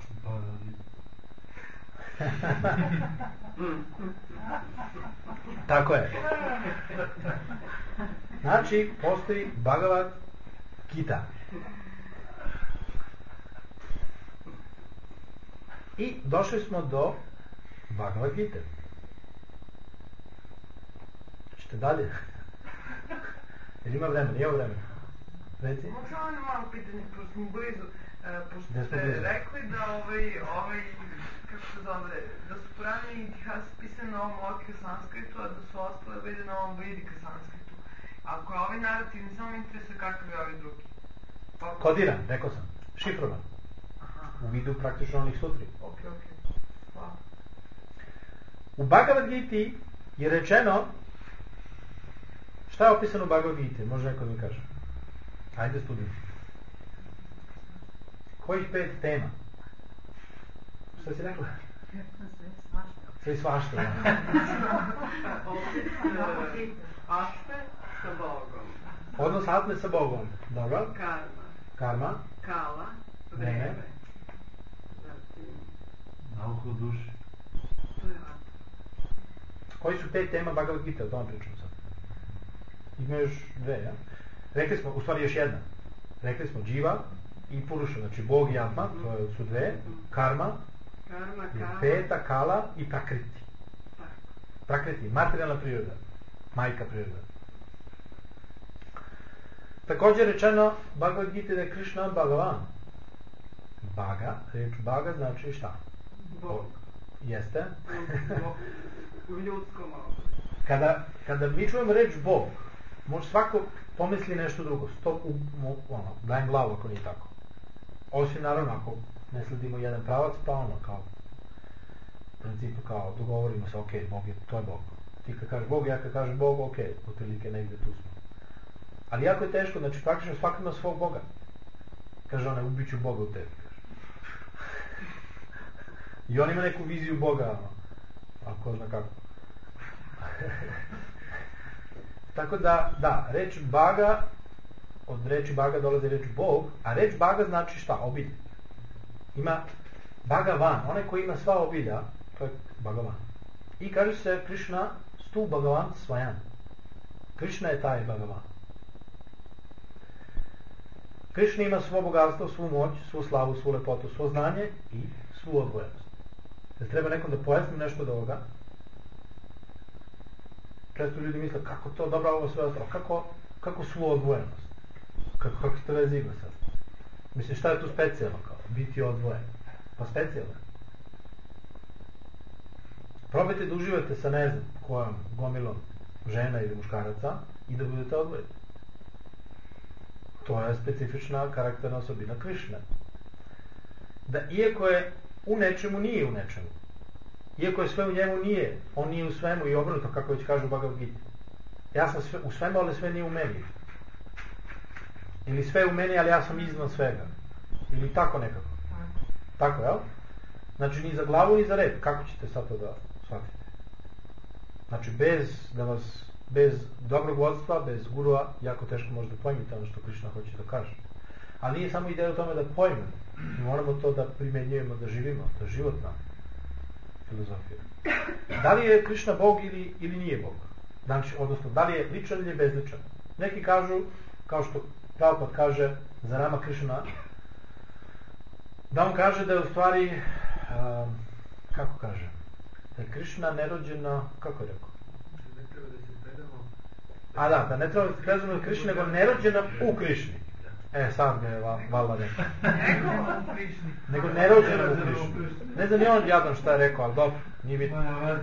Tako je. Znači, postoji Bhagavad Gita. I došli smo do Bhagavad Gita. Hoćete dalje? Jer ima vremena, nije vremena. Reci? Mogu samo jedno malo pitanje, pošto smo blizu. E, pošto Gde smo ste blizu? rekli da ovaj, ovaj, kako se zove, da su Purani i Itihasi pisane na ovom Lokika sanskritu, a da su ostale vide na ovom Vedika sanskritu. Ako je ovaj narativ, ne samo interesuje kakav je ovaj drugi. Pa, Kodiran, rekao sam. Šifrovan. aha, U vidu praktično onih sutri. ok, ok. Hvala. U Bhagavad Giti je rečeno, šta je opisano u Bhagavad Giti? Može neko da mi kaže? Ajde studiju. Kojih pet tema? Šta si rekla? Sve i svašta. Da. Opis e, Atme sa Bogom. Odnos Atme sa Bogom. Dobro. Karma. Karma. Kala. Vreme. Vreme. Zatim, Nauka o duši. to je Atma. Koji su pet tema Bhagavad Gita? O tome pričamo sad. Ima još dve, ja? Rekli smo, u stvari još jedna. Rekli smo Dživa i Puruša, znači Bog i Atma, to su dve. Karma Karma, je kala. peta, Kala i Prakriti. Tako. Prakriti, materijalna priroda. Majka priroda. Također rečeno Bhagavad Gita da je Krishna Bhagavan. Baga, reč Baga znači šta? Bog. Jeste. Bog. U ljudskom obliku. Kada, kada mi čujemo reč Bog, može svako pomisli nešto drugo. Stop, u, u, ono, dajem glavu ako nije tako. Osim naravno ako ne sledimo jedan pravac, pa ono kao u principu kao dogovorimo se, ok, Bog je, to je Bog. Ti kad kažeš Bog, ja kad kažem Bog, ok, otprilike negdje tu smo. Ali jako je teško, znači praktično svako ima svog Boga. Kaže ona, ubit ću Boga u tebi. I on ima neku viziju Boga, ono, ako zna kako. Tako da, da, reč Baga, od reči Baga dolazi reč Bog, a reč Baga znači šta? Obilje. Ima Bhagavan, onaj koji ima sva obilja, to je Bhagavan. I kaže se Krishna stu Bhagavan Svajan. Krishna je taj Bhagavan. Krishna ima svo bogatstvo, svu moć, svu slavu, svu lepotu, svo znanje i svu odvojenost. Da treba nekom da pojasnim nešto od ovoga. Često ljudi misle kako to dobro ovo sve ostalo. Kako, kako svu odvojenost? Kako, kako ste vezi ima sad? Mislim, šta je tu specijalno kao? Biti odvojen. Pa specijalno. Probajte da uživate sa ne znam kojom gomilom žena ili muškaraca i da budete odvojeni. To je specifična karakterna osobina Krišne. Da iako je u nečemu, nije u nečemu. Iako je sve u njemu, nije. On nije u svemu i obrnuto, kako već kažu u Bhagavad Gita. Ja sam sve, u svemu, ali sve nije u meni. Ili sve u meni, ali ja sam iznad svega. Ili tako nekako. Tako, jel? Znači, ni za glavu, ni za rep. Kako ćete sad to da shvatite? Znači, bez da vas, bez dobrog vodstva, bez gurua, jako teško možete pojmiti ono što Krišna hoće da kaže. Ali nije samo ideja u tome da pojmemo. Mi moramo to da primenjujemo, da živimo. To je životna filozofija. Da li je Krišna Bog ili, ili nije Bog? Znači, odnosno, da li je ličan ili je bezličan? Neki kažu, kao što Prabhupada kaže za Rama Krišna, da on kaže da je u stvari, um, kako kaže, da je Krišna nerođena, kako je rekao? Ne treba da se predamo. A da, da ne treba da se predamo od Krišne, nego nerođena u Krišni. E, sad ga je valjda rekao. Nego u Krišni. Nego nerođena u Krišni. Ne znam ni on jadan šta je rekao, ali dobro, nije bitno.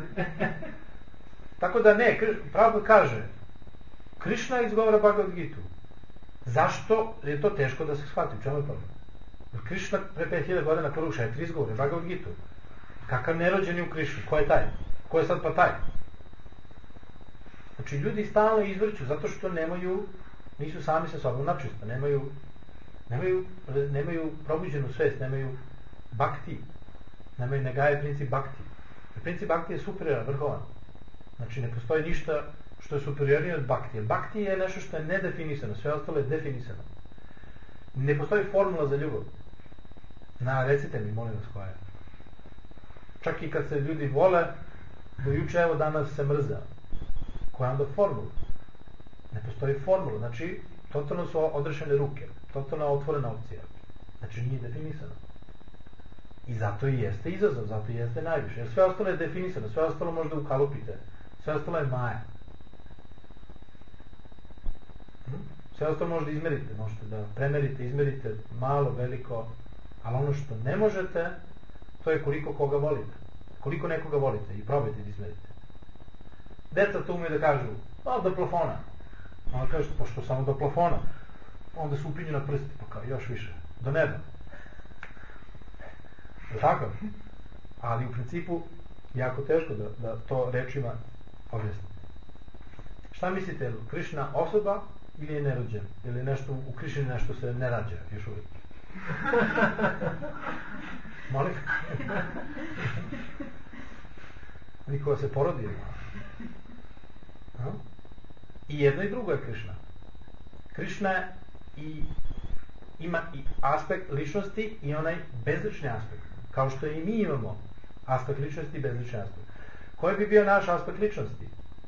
Tako da ne, Prabhupada kaže, Krišna izgovara Bhagavad Gitu. Zašto je to teško da se shvati? U čemu je problem? Krišna pre pet hiljada godina prvo šetiri izgovore, Bhagavad Gitu. Kakav nerođeni u Krišni? Ko je taj? Ko je sad pa taj? Znači ljudi stalno izvrću zato što nemaju, nisu sami sa sobom načisto, nemaju, nemaju, nemaju probuđenu svest, nemaju bhakti, nemaju negaje princip bhakti. Princip bhakti je superioran, vrhovan. Znači ne postoji ništa što je superiornije od bhakti. Bhakti je nešto što je nedefinisano, sve ostalo je definisano. Ne postoji formula za ljubav. Na, recite mi, molim vas, koja je. Čak i kad se ljudi vole, do juče, evo danas se mrze. Koja je onda formula? Ne postoji formula. Znači, totalno su odrešene ruke. Totalno otvorena opcija. Znači, nije definisano. I zato i jeste izazov, zato i jeste najviše. Jer sve ostalo je definisano, sve ostalo možda ukalupite. Sve ostalo je maja. Sve ostalo možete da izmerite, možete da premerite, izmerite malo, veliko, ali ono što ne možete, to je koliko koga volite. Koliko nekoga volite i probajte da izmerite. Deca to umeju da kažu, a do plafona. Onda kažete, pošto samo do plafona. Onda se upinju na prsti, pa kao, još više. Do neba. Je tako? Ali u principu, jako teško da, da to rečima objasnite. Šta mislite, je li Krišna osoba ili je nerođen? Ili nešto, u Krišni nešto se ne rađa još uvijek? Molim? Nikoga se porodi? I jedno i drugo je Krišna. Krišna je i ima i aspekt ličnosti i onaj bezlični aspekt. Kao što i mi imamo aspekt ličnosti i bezlični aspekt. Koji bi bio naš aspekt ličnosti?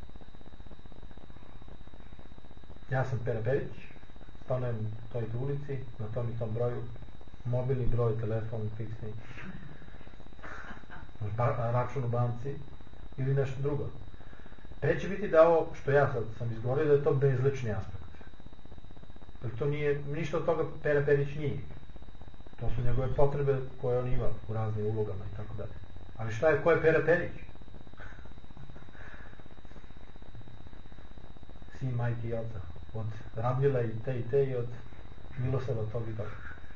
Ja sam Pera Perić, stanujem u toj tu ulici, na tom i tom broju, mobilni broj, telefon, fiksni, račun u banci ili nešto drugo. Pre će biti da ovo, što ja sad sam izgovorio, da je to bezlični aspekt. Jer to nije, ništa od toga Pera Perić nije. To su njegove potrebe koje on ima u raznim ulogama i tako dalje. Ali šta je, ko je Pera Perić? Sin, majke i oca. Od Radmila i te i te i od Milosava tog i toga.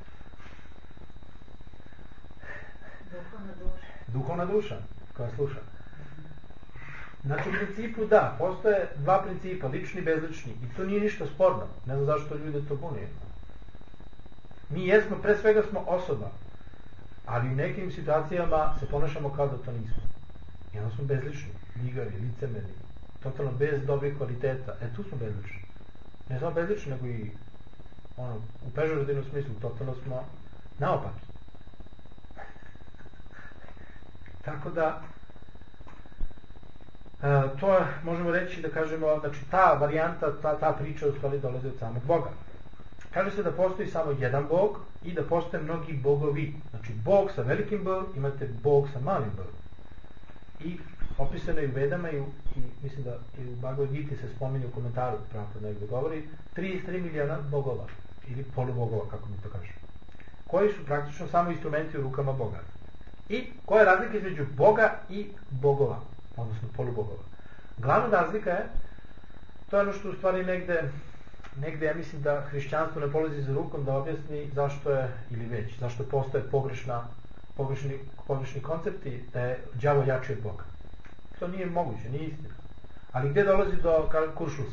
Duhovna duša. Duhovna duša koja sluša. Znači u principu da, postoje dva principa, lični i bezlični. I to nije ništa sporno. Ne znam zašto ljude to bune. Mi jesmo, pre svega smo osoba. Ali u nekim situacijama se ponašamo kao da to nismo. I onda smo bezlični, ljigavi, licemerni. Totalno bez dobrih kvaliteta. E tu smo bezlični. Ne samo bezlični, nego i ono, u pežorativnom smislu, totalno smo naopaki. Tako da e, to je, možemo reći da kažemo, znači ta varijanta, ta, ta priča u stvari dolazi od samog Boga. Kaže se da postoji samo jedan Bog i da postoje mnogi bogovi. Znači Bog sa velikim B, imate Bog sa malim B. I opisano je u Vedama i, u, i mislim da i u Bhagavad Gita se spominje u komentaru, pravno negdje govori, trideset tri miliona bogova, ili polubogova, kako mi to kažem, koji su praktično samo instrumenti u rukama Boga. I koja je razlika između Boga i bogova, odnosno polubogova? Glavna razlika je, to je ono što u stvari negde, negde ja mislim da hrišćanstvo ne polazi za rukom da objasni zašto je, ili već, zašto postoje pogrešna, pogrešni, pogrešni koncepti da je đavo jači od Boga. To nije moguće, nije istina. Ali gdje dolazi do kuršlusa?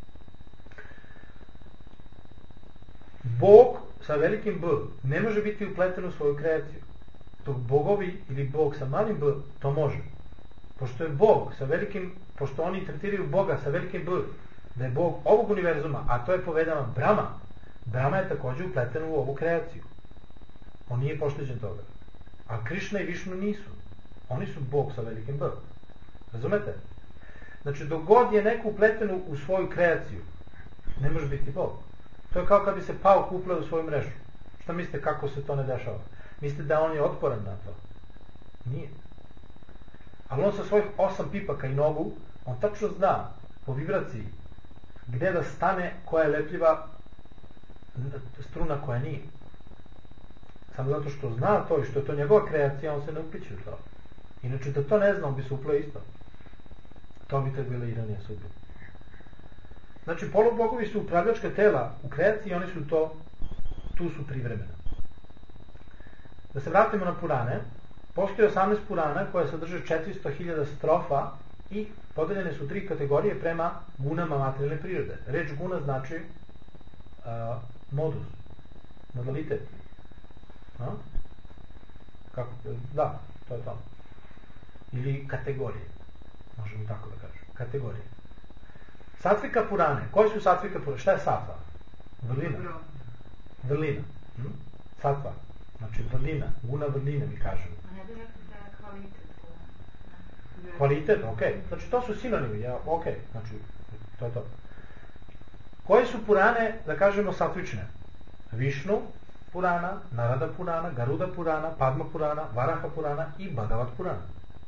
Bog sa velikim B ne može biti upleten u svoju kreaciju. Dok bogovi ili Bog sa malim B to može. Pošto je Bog sa velikim, pošto oni tretiraju Boga sa velikim B, da je Bog ovog univerzuma, a to je povedama Brahma, Brahma je također upleten u ovu kreaciju. On nije pošteđen toga. A Krišna i Višnu nisu. Oni su Bog sa velikim B. Razumete? Znači, dok god je neko upleten u svoju kreaciju, ne može biti Bog. To je kao kad bi se pauk upleo u svoju mrežu. Šta mislite kako se to ne dešava? Mislite da on je otporan na to? Nije. Ali on sa svojih osam pipaka i nogu, on tačno zna po vibraciji gdje da stane, koja je lepljiva struna koja nije. Samo zato što zna to i što je to njegova kreacija, on se ne upliče u to. Inače da to ne zna, on bi se upleo isto. To bi tek bila ironija sudbine. Znači, polubogovi su upravljačka tela u kreaciji i oni su to, tu su privremeno. Da se vratimo na Purane, postoji osamnaest Purana koje sadrže četiristo hiljada strofa i podeljene su tri kategorije prema gunama materijalne prirode. Reč guna znači uh, modus, modalitet. No? Kako? Da, to je to. Ili kategorije. Možemo tako da kažem. Kategorije. Satvika Purane. Koji su Satvika Purane? Šta je satva? Vrlina. Vrlina. Hm? Satva. Znači vrlina. Guna vrline mi kažemo. A ne bi rekli da je kvalitet Purana? Kvalitet, ok. Znači to su sinonimi. Ja, ok. Znači, to je to. Koje su Purane, da kažemo, satvične? Višnu Purana, Narada Purana, Garuda Purana, Padma Purana, Varaha Purana i Bhagavat Purana.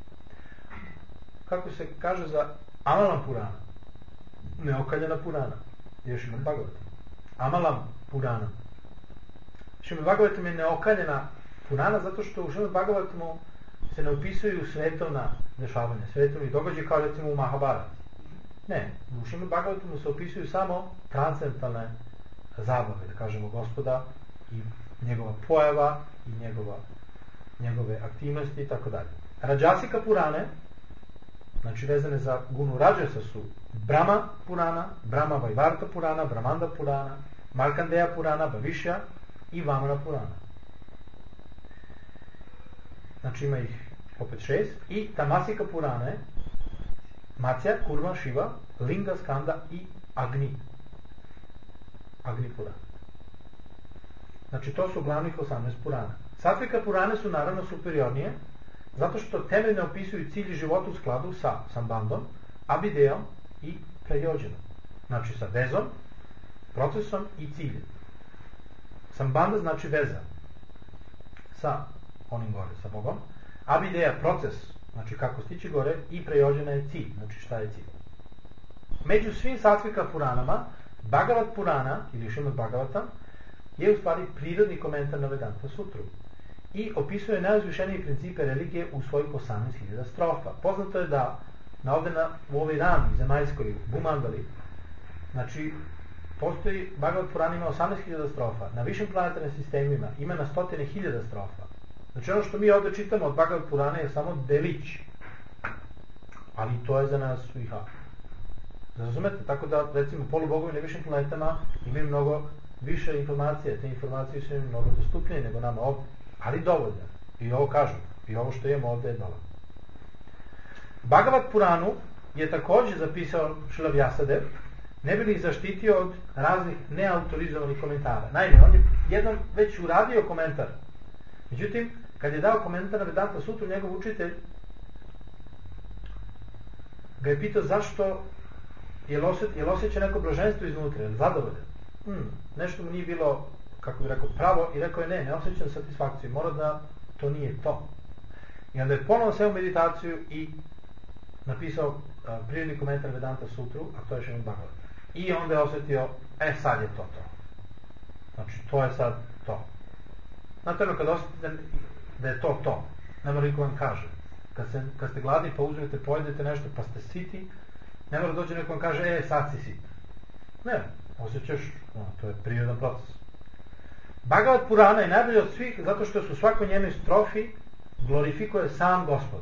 Kako se kaže za Amalan Purana? Neokaljena Purana. Još imam Bhagavat. Amala Purana. Šrimad Bhagavatam je neokaljena Purana zato što u Šrimad Bhagavatamu se ne opisuju svetovna dešavanja, svetovni događaji kao recimo u Mahabharati. Ne, u Šrimad Bhagavatamu se opisuju samo transcendentalne zabave, da kažemo Gospoda i njegova pojava i njegova, njegove aktivnosti i tako dalje. Rajasika Purane, znači vezane za gunu Rajasa su Brahma Purana, Brahma Vaivarta Purana, Brahmanda Purana, Markandeya Purana, Bhavišya i Vamana Purana. Znači ima ih opet šest. I Tamasika Purane, Matsya, Kurma, Shiva, Linga, Skanda i Agni. Agni Purana. Znači to su glavnih osamnaest Purana. Satvika Purane su naravno superiornije, zato što temeljno opisuju cilj života u skladu sa sambandom, abidejom i prejođenom. Znači sa vezom, procesom i ciljem. Sambanda znači veza sa onim gore, sa Bogom. Abideja proces, znači kako stići gore, i prejođena je cilj, znači šta je cilj. Među svim satvika Puranama, Bhagavat Purana, ili Šrimad Bhagavatam, je u stvari prirodni komentar na Vedanta sutru i opisuje najuzvišenije principe religije u svojih osamnaest hiljada strofa. Poznato je da na ovdje na, u ovoj rami zemaljskoj, Bhumandali, znači postoji, Bhagavat Purana ima osamnaest hiljada strofa, na višim planetarnim sistemima ima na stotine hiljada strofa. Znači ono što mi ovdje čitamo od Bhagavat Purana je samo delić, ali to je za nas uiha. Razumete? Tako da recimo polubogovi na višim planetama imaju mnogo više informacije, te informacije su im mnogo dostupnije nego nama ovdje, ali dovoljno. I ovo kažu, i ovo što imamo ovdje je dovoljno. Bhagavat Puranu je također zapisao Šrila Vyasadev, ne bi li ih zaštitio od raznih neautorizovanih komentara. Naime, on je jednom već uradio komentar. Međutim, kad je dao komentar na Vedanta sutru, njegov učitelj ga je pitao zašto je osjeća, je osjeća neko blaženstvo iznutra, je li zadovoljan? Hmm, nešto mu nije bilo, kako bi rekao, pravo i rekao je ne, ne osjećam satisfakciju, mora da to nije to. I onda je ponovno seo u meditaciju i napisao uh, prirodni komentar Vedanta sutru, a to je Šrimad Bhagavatam. I onda je osjetio, e sad je to to. Znači to je sad to. Znate ono, kada osjetite da je to to, ne mora niko vam kaže. Kad, se, kad ste gladni pa uzmete, pojedete nešto pa ste siti, ne mora dođe neko vam kaže, e sad si sit. Ne, osjećaš, no, to je prirodan proces. Bhagavat Purana je najbolje od svih zato što su svakoj njenoj strofi glorifikuje sam Gospod.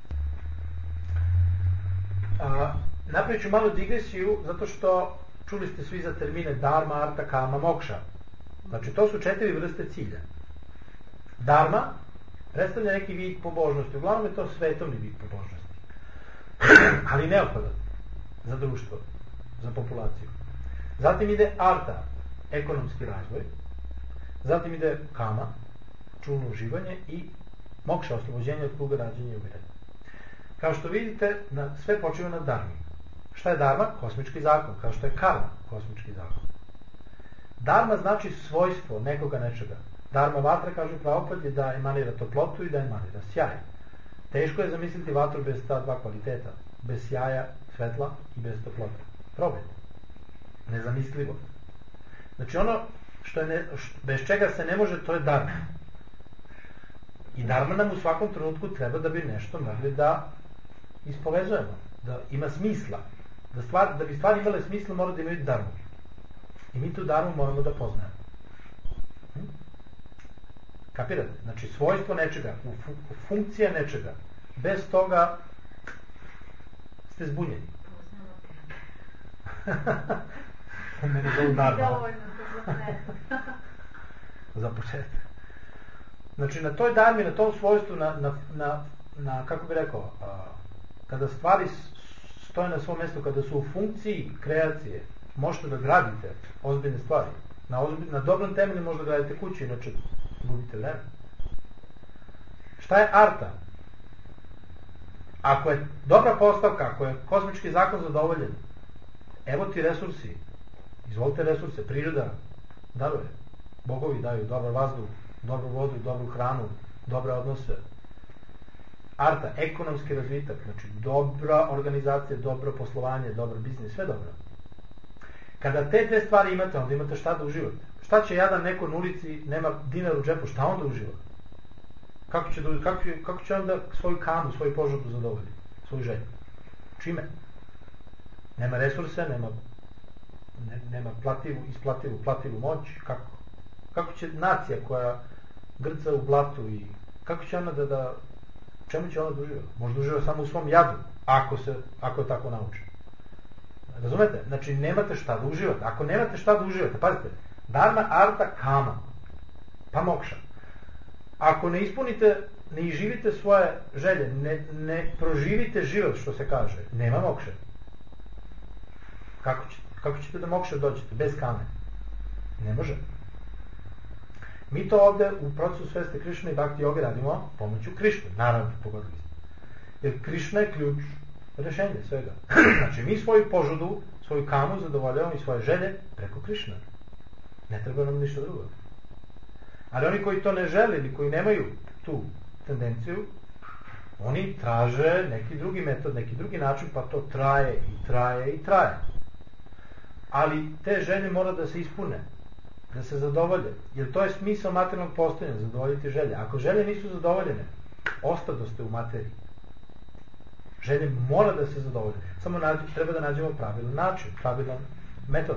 A, napravit ću malu digresiju zato što čuli ste svi za termine Dharma, Arta, Kama, Moksha. Znači to su četiri vrste cilja. Dharma predstavlja neki vid pobožnosti, uglavnom je to svetovni vid pobožnosti. Ali neophodan za društvo, za populaciju. Zatim ide Arta, ekonomski razvoj. Zatim ide Kama, čulno uživanje i Moksha, oslobođenje od kruga rađenja i umiranja. Kao što vidite, na, sve počiva na Dharmi. Šta je Dharma? Kosmički zakon. Kao što je Karma, kosmički zakon. Dharma znači svojstvo nekoga nečega. Dharma vatra, kažu Prabhupada, je da emanira toplotu i da emanira sjaj. Teško je zamisliti vatru bez ta dva kvaliteta. Bez sjaja, svetla i bez toplote. Probajte. Nezamislivo. Znači ono što je ne, što, bez čega se ne može, to je Dharma. I Dharma nam u svakom trenutku treba da bi nešto mogli da ispovezujemo. Da ima smisla. Da, stvar, da bi stvari imale smisla, mora da imaju Dharmu. I mi tu Dharmu moramo da poznajemo. Hm? Kapirate? Znači svojstvo nečega, funkcija nečega. Bez toga ste zbunjeni. Mene zove Dharma. Za početak. Znači na toj Dharmi, na tom svojstvu, na, na, na, na kako bi rekao, a, kada stvari stoje na svom mjestu, kada su u funkciji kreacije, možete da gradite ozbiljne stvari. Na, ozbilj, na dobrom temelju možete da gradite kuću, inače gubite vreme. Šta je Arta? Ako je dobra postavka, ako je kosmički zakon zadovoljen, evo ti resursi, izvolite resurse, priroda daruje. Bogovi daju dobar vazduh, dobru vodu, dobru hranu, dobre odnose. Arta, ekonomski razvitak, znači dobra organizacija, dobro poslovanje, dobar biznis, sve dobro. Kada te dve stvari imate, onda imate šta da uživate. Šta će jadan neko na ulici, nema dinar u džepu, šta onda uživa? Kako će, da, kako, kako će onda svoju kamu, svoju požudu zadovoljiti? Svoju želju? Čime? Nema resurse, nema, ne, nema plativu, isplativu, plativu moć. Kako? Kako će nacija koja grca u blatu i kako će ona da, da čemu će ona da uživa? Možda uživa samo u svom jadu, ako, se, ako je tako nauči. Razumete? Znači, nemate šta da uživate. Ako nemate šta da uživate, pazite, dharma, arta, kama, pa mokša. Ako ne ispunite, ne iživite svoje želje, ne, ne proživite život, što se kaže, nema mokše. Kako ćete, kako ćete da mokše dođete? Bez kame. Ne može. Mi to ovde u procesu sveste Krišne i Bhakti joge radimo pomoću Krišne. Naravno, pogodili ste. Jer Krišna je ključ rešenja svega. Znači, mi svoju požudu, svoju kamu zadovoljavamo i svoje želje preko Krišne. Ne treba nam ništa drugo. Ali oni koji to ne žele ili koji nemaju tu tendenciju, oni traže neki drugi metod, neki drugi način, pa to traje i traje i traje. Ali te želje mora da se ispune, da se zadovolje. Jer to je smisao materijalnog postojanja, zadovoljiti želje. Ako želje nisu zadovoljene, ostadoste u materiji. Želje mora da se zadovolje. Samo nađe, treba da nađemo pravilan način, pravilan metod.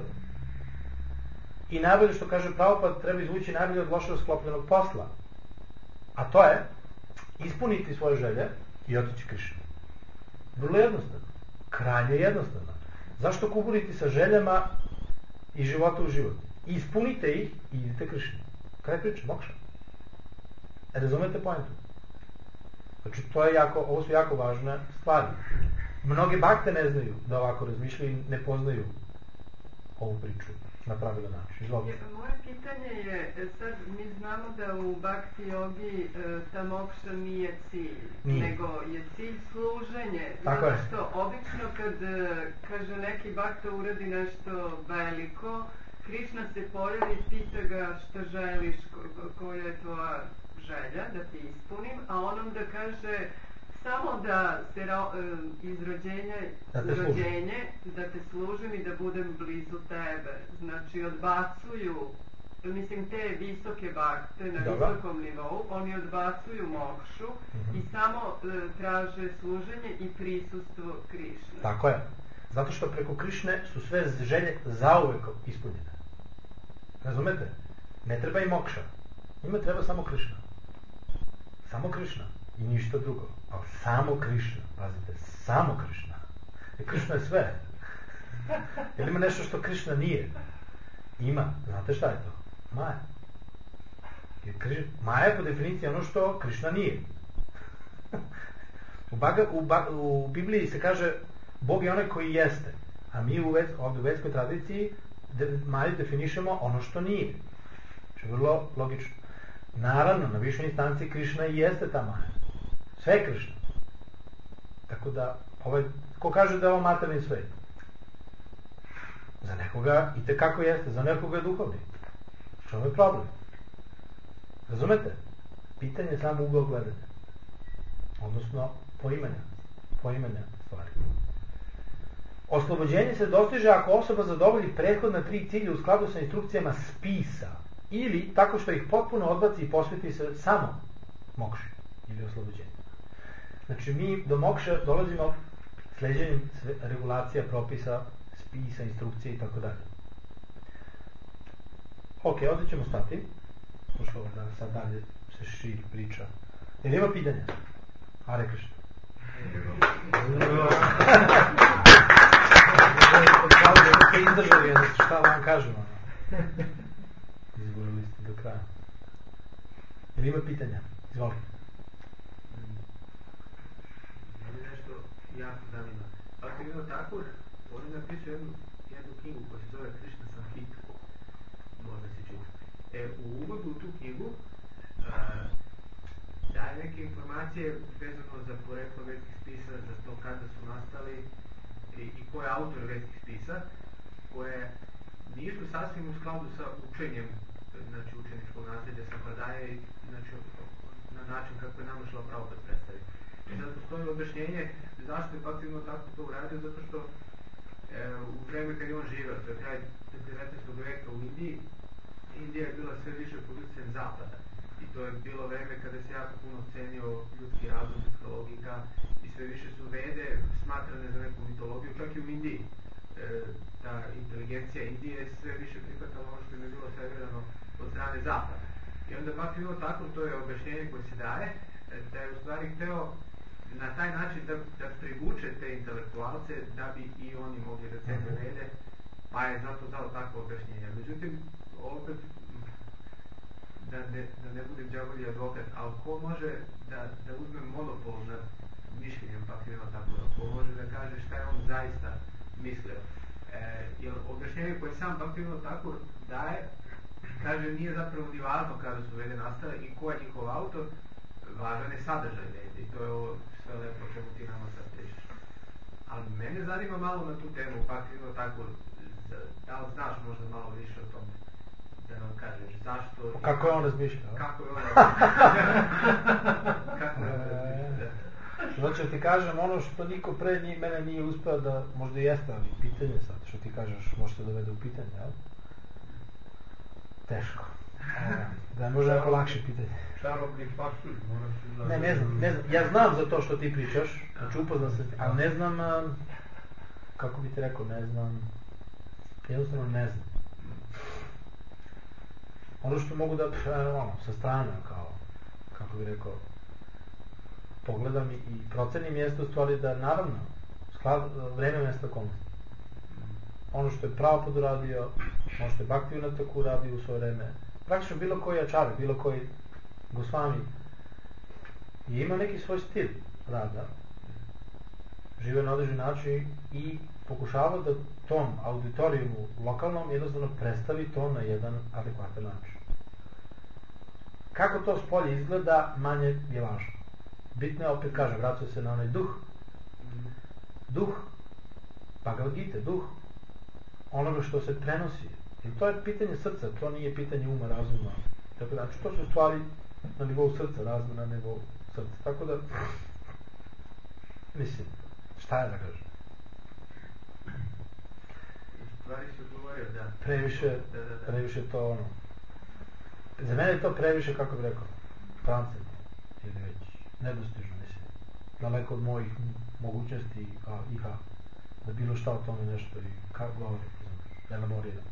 I najbolje što kaže Prabhupada, treba izvući najbolje od lošeg sklopljenog posla. A to je ispuniti svoje želje i otići Krišni. Vrlo jednostavno. Krajnje jednostavno. Zašto kuburiti sa željama i života u život? Ispunite ih i idite Krišni. Kraj priče, mokša. Razumete pojentu? Znači, to je jako, ovo su jako važne stvari. Mnoge bakte ne znaju da ovako razmišljaju i ne poznaju ovu priču na pravilan način. Izvolite. Moje pitanje je, sad mi znamo da u Bhakti jogi ta mokša nije cilj, nije. Nego je cilj služenje. Tako je. Što obično kad kaže neki bakta uradi nešto veliko, Krišna se pojavi i pita ga šta želiš, ko, koja je tvoja želja da ti ispunim, a onom da kaže samo da se ro, iz rođenja da u rođenje, da te služim i da budem blizu tebe. Znači odbacuju, mislim te visoke bakte na Dobar. visokom nivou, oni odbacuju mokšu mm-hmm. i samo e, traže služenje i prisustvo Krišne. Tako je. Zato što preko Krišne su sve želje zauvek ispunjene. Razumete? Ne treba i mokša. Njima treba samo Krišna. Samo Krišna. I ništa drugo. Ali samo Krišna. Pazite, samo Krišna. E, Krišna je sve. Jel ima nešto što Krišna nije? Ima. Znate šta je to? Maja. Jer Krišna, Maja je po definiciji ono što Krišna nije. u, baga, u, ba, u Bibliji se kaže Bog je onaj koji jeste. A mi u, ovdje u vedskoj tradiciji de, Maju definišemo ono što nije. Što je vrlo logično. Naravno, na višoj instanciji Krišna i jeste ta Maja. Sve je Krišna. Tako da, ovaj, ko kaže da je ovo materijalni svet? Za nekoga i tekako jeste, za nekoga je duhovni. Što je problem? Razumete? Pitanje je samo ugao gledanja. Odnosno, poimanja. Poimanja stvari. Oslobođenje se dostiže ako osoba zadovolji prethodna tri cilja u skladu sa instrukcijama spisa ili tako što ih potpuno odbaci i posveti se samo mokši ili oslobođenju. Znači mi do mokša dolazimo sleđenjem regulacija, propisa, spisa, instrukcije i tako dalje. Ok, ovdje ćemo stati. Pošto da sad dalje se širi priča. Jel ima pitanja? Hare Krishna. Ste izdržali, ja znači šta vam kažem. Izgovorili ste do kraja. Jel ima pitanja? Izvolite. Mene nešto jako zanima. Ako je tako, on je napisao jednu, jednu knjigu koja se zove Krishna Samhita. Možda si čuo. E, u uvodu u tu knjigu a, daje neke informacije vezano za poreklo vedskih spisa, za to kada su nastali i, i ko je autor vedskih spisa, koje nisu sasvim u skladu sa učenjem, znači učeničkog nasljeđa Sampradaje, znači na način kako je nama šlo Prabhupada predstavi. I sad postoji objašnjenje zašto je Bhaktivinoda tako to uradio, zato što u vreme kad je on živeo, to je kraj devetnaestog veka u Indiji, Indija je bila sve više pod utjecajem zapada. I to je bilo vreme kada se jako puno cenio ljudski razum, ljudska logika i sve više su vede smatrane za neku mitologiju, čak i u Indiji. E, ta inteligencija Indije je sve više prihvatala ono što je bilo servirano od strane zapada. I onda Bhakti Vinod Thakur, to je objašnjenje koje se daje, da je u stvari hteo na taj način da, da privuče te intelektualce da bi i oni mogli da cene vede, pa je zato dao takvo objašnjenje. Međutim, opet, da ne, da ne budem đavolji advokat, ali ko može da, da uzme monopol nad mišljenjem Bhakti Vinod Thakura, ko može da kaže šta je on zaista mislio. E, jer objašnjenje koje sam Bhakti Vinod Thakur daje, kaže, nije zapravo ni važno kada su vede nastale i ko je njihov autor, važan je sadržaj vede i to je ovo sve lepo o čemu ti nama sad pričaš. Ali mene zanima malo na tu temu, Bhakti Vinod Thakur, da li znaš možda malo više o tome? Da nam kažeš zašto... Kako je on razmišljao? Kako je on razmišljao? Kako je on razmišljao? Znači, ti kažem ono što niko pre njih mene nije uspeo da, možda jeste, ali pitanje sad, što ti kažeš, može se dovede u pitanje, jel? Teško. Da je možda neko lakše pitanje. Čarobni pasulj, moraš da... Ne, ne znam, ne znam. Ja znam za to što ti pričaš, znači upoznam se, ali ne znam, kako bi ti rekao, ne znam, jednostavno ne znam. Ono što mogu da, ono, sa strane, kao, kako bi rekao, pogledam i, i procenim jeste u stvari da, naravno, sklad, vreme mesta okolnosti. Ono što je Prabhupada uradio, ono što je Bhakti Vinod Thakur uradio u svoje vreme, praktično bilo koji ačari, bilo koji Gosvami je imao neki svoj stil rada, žive na određen način i pokušava da tom auditorijumu lokalnom jednostavno predstavi to na jedan adekvatan način. Kako to spolje izgleda, manje je važno. Bitno je, opet kažem, vraća se na onaj duh. Duh Bhagavad Gita, duh onoga što se prenosi. I to je pitanje srca, to nije pitanje uma, razuma. Tako da, to su stvari na nivou srca, razuma na nivou srca. Tako da, mislim, šta je da kažem? Stvari si odgovorio, da. Previše, da, da, da. previše to ono. Za mene je to previše, kako bih rekao, transcendentno ili već nedostižno, mislim. Daleko od mojih mogućnosti a, i ha, da bilo šta o tome nešto i kako govorim, elaboriram.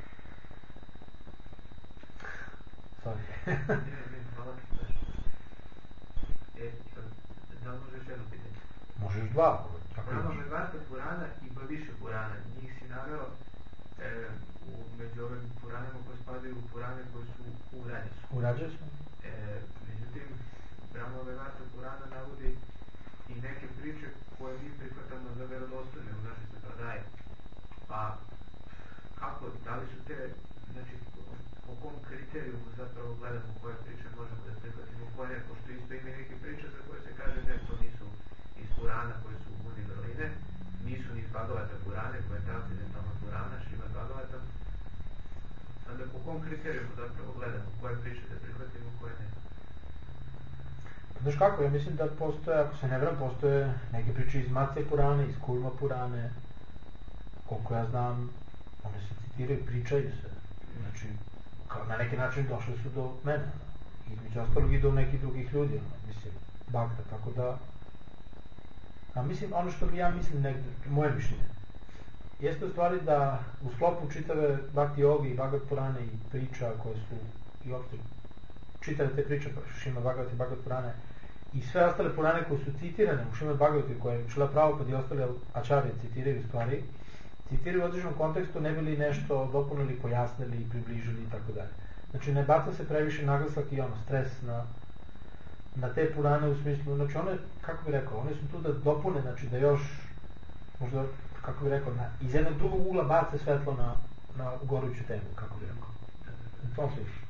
Sorry. Ne, ne, hvala ti sve. E, da li možeš jedno pitanje? Možeš dva. Brahma Vaivarta Purana i Bhavisha Purana, njih si naveo e, u, među ovim Puranama koje spadaju u Purane koji su u Rađesu. U Rađesu? E, međutim, Brahma Vaivarta Purana navodi i neke priče koje mi prihvatamo za verodostojne u našoj Sampradaji. Pa, kako, da li su te, znači, po kom kriterijumu zapravo gledamo koje priče možemo da prihvatimo, koje ne, pošto isto ima neke priče za koje se kaže da to nisu iz Purana koje su Muni vrline, nisu ni iz Bhagavata Purane koje je transcendentalna Purana, Šrimad Bhagavatam. Onda po kom kriterijumu zapravo gledamo koje priče da prihvatimo, koje ne? Znaš kako, ja mislim da postoje, ako se ne vram, postoje neke priče iz Matse Purane, iz Kurma Purane, koliko ja znam, one se citiraju, pričaju se. Znači, kao na neki način došli su do mene. Između ostalog i do nekih drugih ljudi, mislim, Bhakta, tako da... A mislim, ono što ja mislim negde, moje mišljenje, jeste u stvari da u sklopu čitave Bhakti Yogi i Bhagavad Purane i priča koje su, i uopšte čitave te priče Šrimad Bhagavata i Bhagavad Purane i sve ostale Purane koje su citirane u Šrimad Bhagavati, koje Šrila Prabhupada i ostale ačarije citiraju stvari, citiraju u određenom kontekstu, ne bili nešto dopunili, pojasnili, približili i tako dalje. Znači, ne baca se previše naglasak i ono, stres na, na te Purane u smislu, znači one, kako bih rekao, one su tu da dopune, znači da još, možda, kako bih rekao, na, iz jednog drugog ugla bace svetlo na, na goruću temu, kako bih rekao. U tom smislu.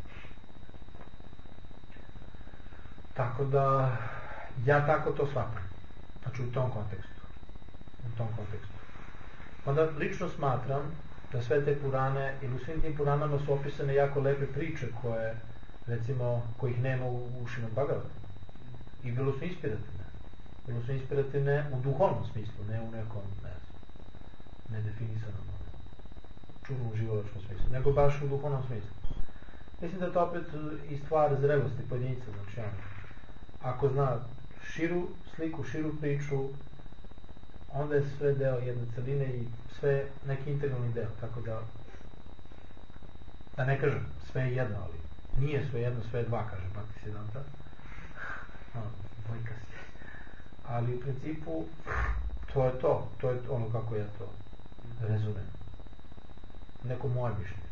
Tako da, ja tako to shvatam. Znači, u tom kontekstu. U tom kontekstu. Onda lično smatram da sve te Purane, ili u svim tim Puranama su opisane jako lepe priče koje, recimo, kojih nema u, u Šrimad Bhagavata. I bilo su inspirativne. Bilo su inspirativne u duhovnom smislu, ne u nekom, ne znam, nedefinisanom, čudnom životačkom smislu, nego baš u duhovnom smislu. Mislim da je to opet i stvar zrelosti pojedinca, znači on, ako zna širu sliku, širu priču, onda je sve deo jedne celine i sve neki integralni deo, tako da da ne kažem sve je jedno, ali nije sve jedno, sve je dva, kažem Bhakti Siddhanta. Dvojka si. Ali u principu to je to, to je ono kako ja to rezumijem. Neko moje mišljenje.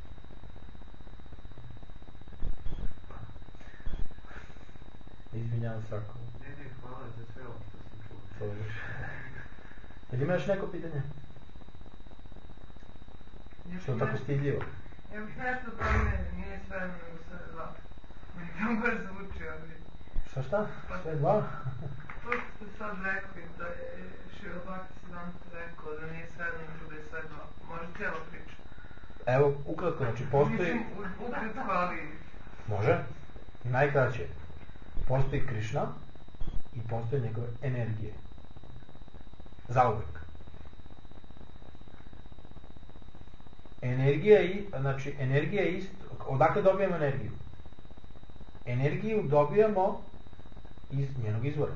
Izvinjavam se ako... Ne, ne, hvala za sve ovo što sam čuo. To je više. Jel ima još neko pitanje? Što je tako stidljivo? Ja bih nešto promene, nije sve jedno nego sve dva. Meni to baš zvuči, ali... Šta šta? Sve dva? To što ste sad rekli, da je Šrila Bhakti Siddhanta rekao da nije sve jedno nego da je sve dva. Može cijela priča. Evo, ukratko, znači postoji... Mislim, ukratko, ali... Može. Najkraće. Postoji Krišna i postoje njegove energije. Zauvek. Energija i, znači, energija je isto... Odakle dobijamo energiju? Energiju dobijamo iz njenog izvora.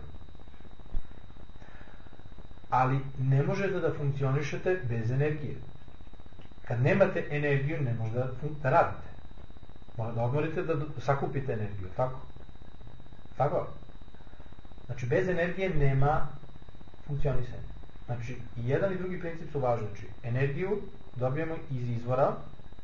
Ali ne možete da funkcionišete bez energije. Kad nemate energiju, ne možete da, da radite. Morate da odmorite da sakupite energiju, tako? Tako? Znači, bez energije nema funkcionisanja. Znači, i jedan i drugi princip su važni. Znači, energiju dobijamo iz izvora,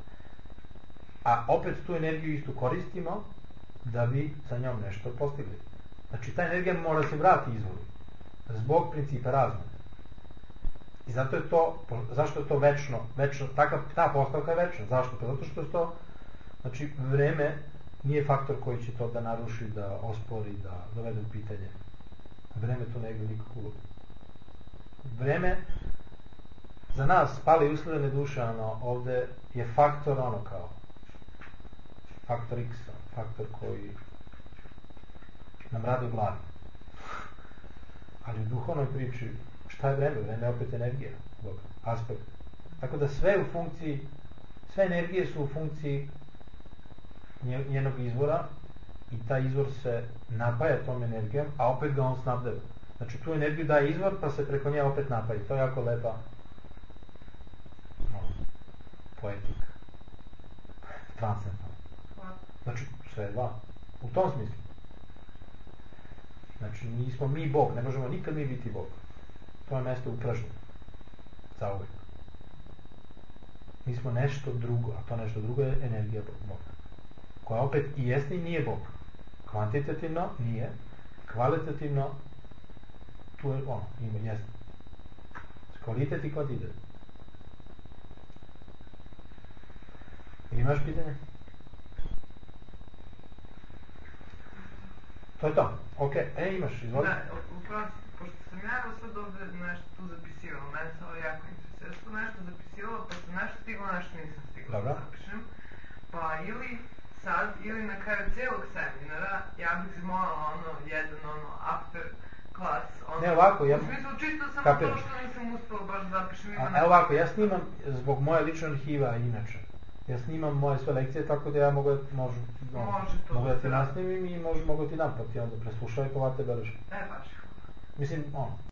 a opet tu energiju istu koristimo da bi sa njom nešto postigli. Znači, ta energija mora se vrati izvoru. Zbog principa razmene. I zato je to, zašto je to večno, večno taka, ta postavka je večna. Zašto? Pa zato što je to, znači, vreme nije faktor koji će to da naruši, da ospori, da dovede u pitanje. Vreme to ne igra nikakvu ulogu. Vreme za nas, pale i usledene duše, ono, ovde je faktor ono kao faktor X, faktor koji nam radi u glavi. Ali u duhovnoj priči, šta je vreme? Vreme je opet energija, aspekt. Tako da sve u funkciji, sve energije su u funkciji njenog izvora i taj izvor se napaja tom energijom, a opet ga on snabdeva. Znači tu energiju daje izvor, pa se preko nje opet napaja. To je jako lepa no, poetika. Transcendentalna. Znači sve je dva. U tom smislu. Znači nismo mi Bog, ne možemo nikad mi biti Bog. To je mesto upražnjeno. Zauvek. Mi smo nešto drugo, a to nešto drugo je energija Boga. Koja opet i jeste i nije Bog. Kvantitativno nije, kvalitativno tu je ono, ima, jeste. Kvalitet i kvantitet. Imaš pitanje? To je to. Ok, e imaš, izvoli. Da, upravo, pošto sam ja evo sad ovde nešto tu zapisivalo, mene se ovo jako interesuje. Ja sam nešto zapisivalo, pa sam nešto stiglo, nešto nisam stiglo da zapišem. Pa ili sad, ili na kraju cijelog seminara, ja bih zamolila ono, jedan ono, after class, ono... Ne, ovako, ja... U smislu, čisto samo Kapiraš. to što nisam uspela baš da zapišem. A, evo ovako, ja snimam zbog moje lične arhiva inače. Ja snimam moje sve lekcije, tako da ja mogu, možu, no, Može to mogu da ti se nasnimim i mogu, mogu ti dam, pa ti onda preslušaj i povate beleške. E, baš. Mislim, ono,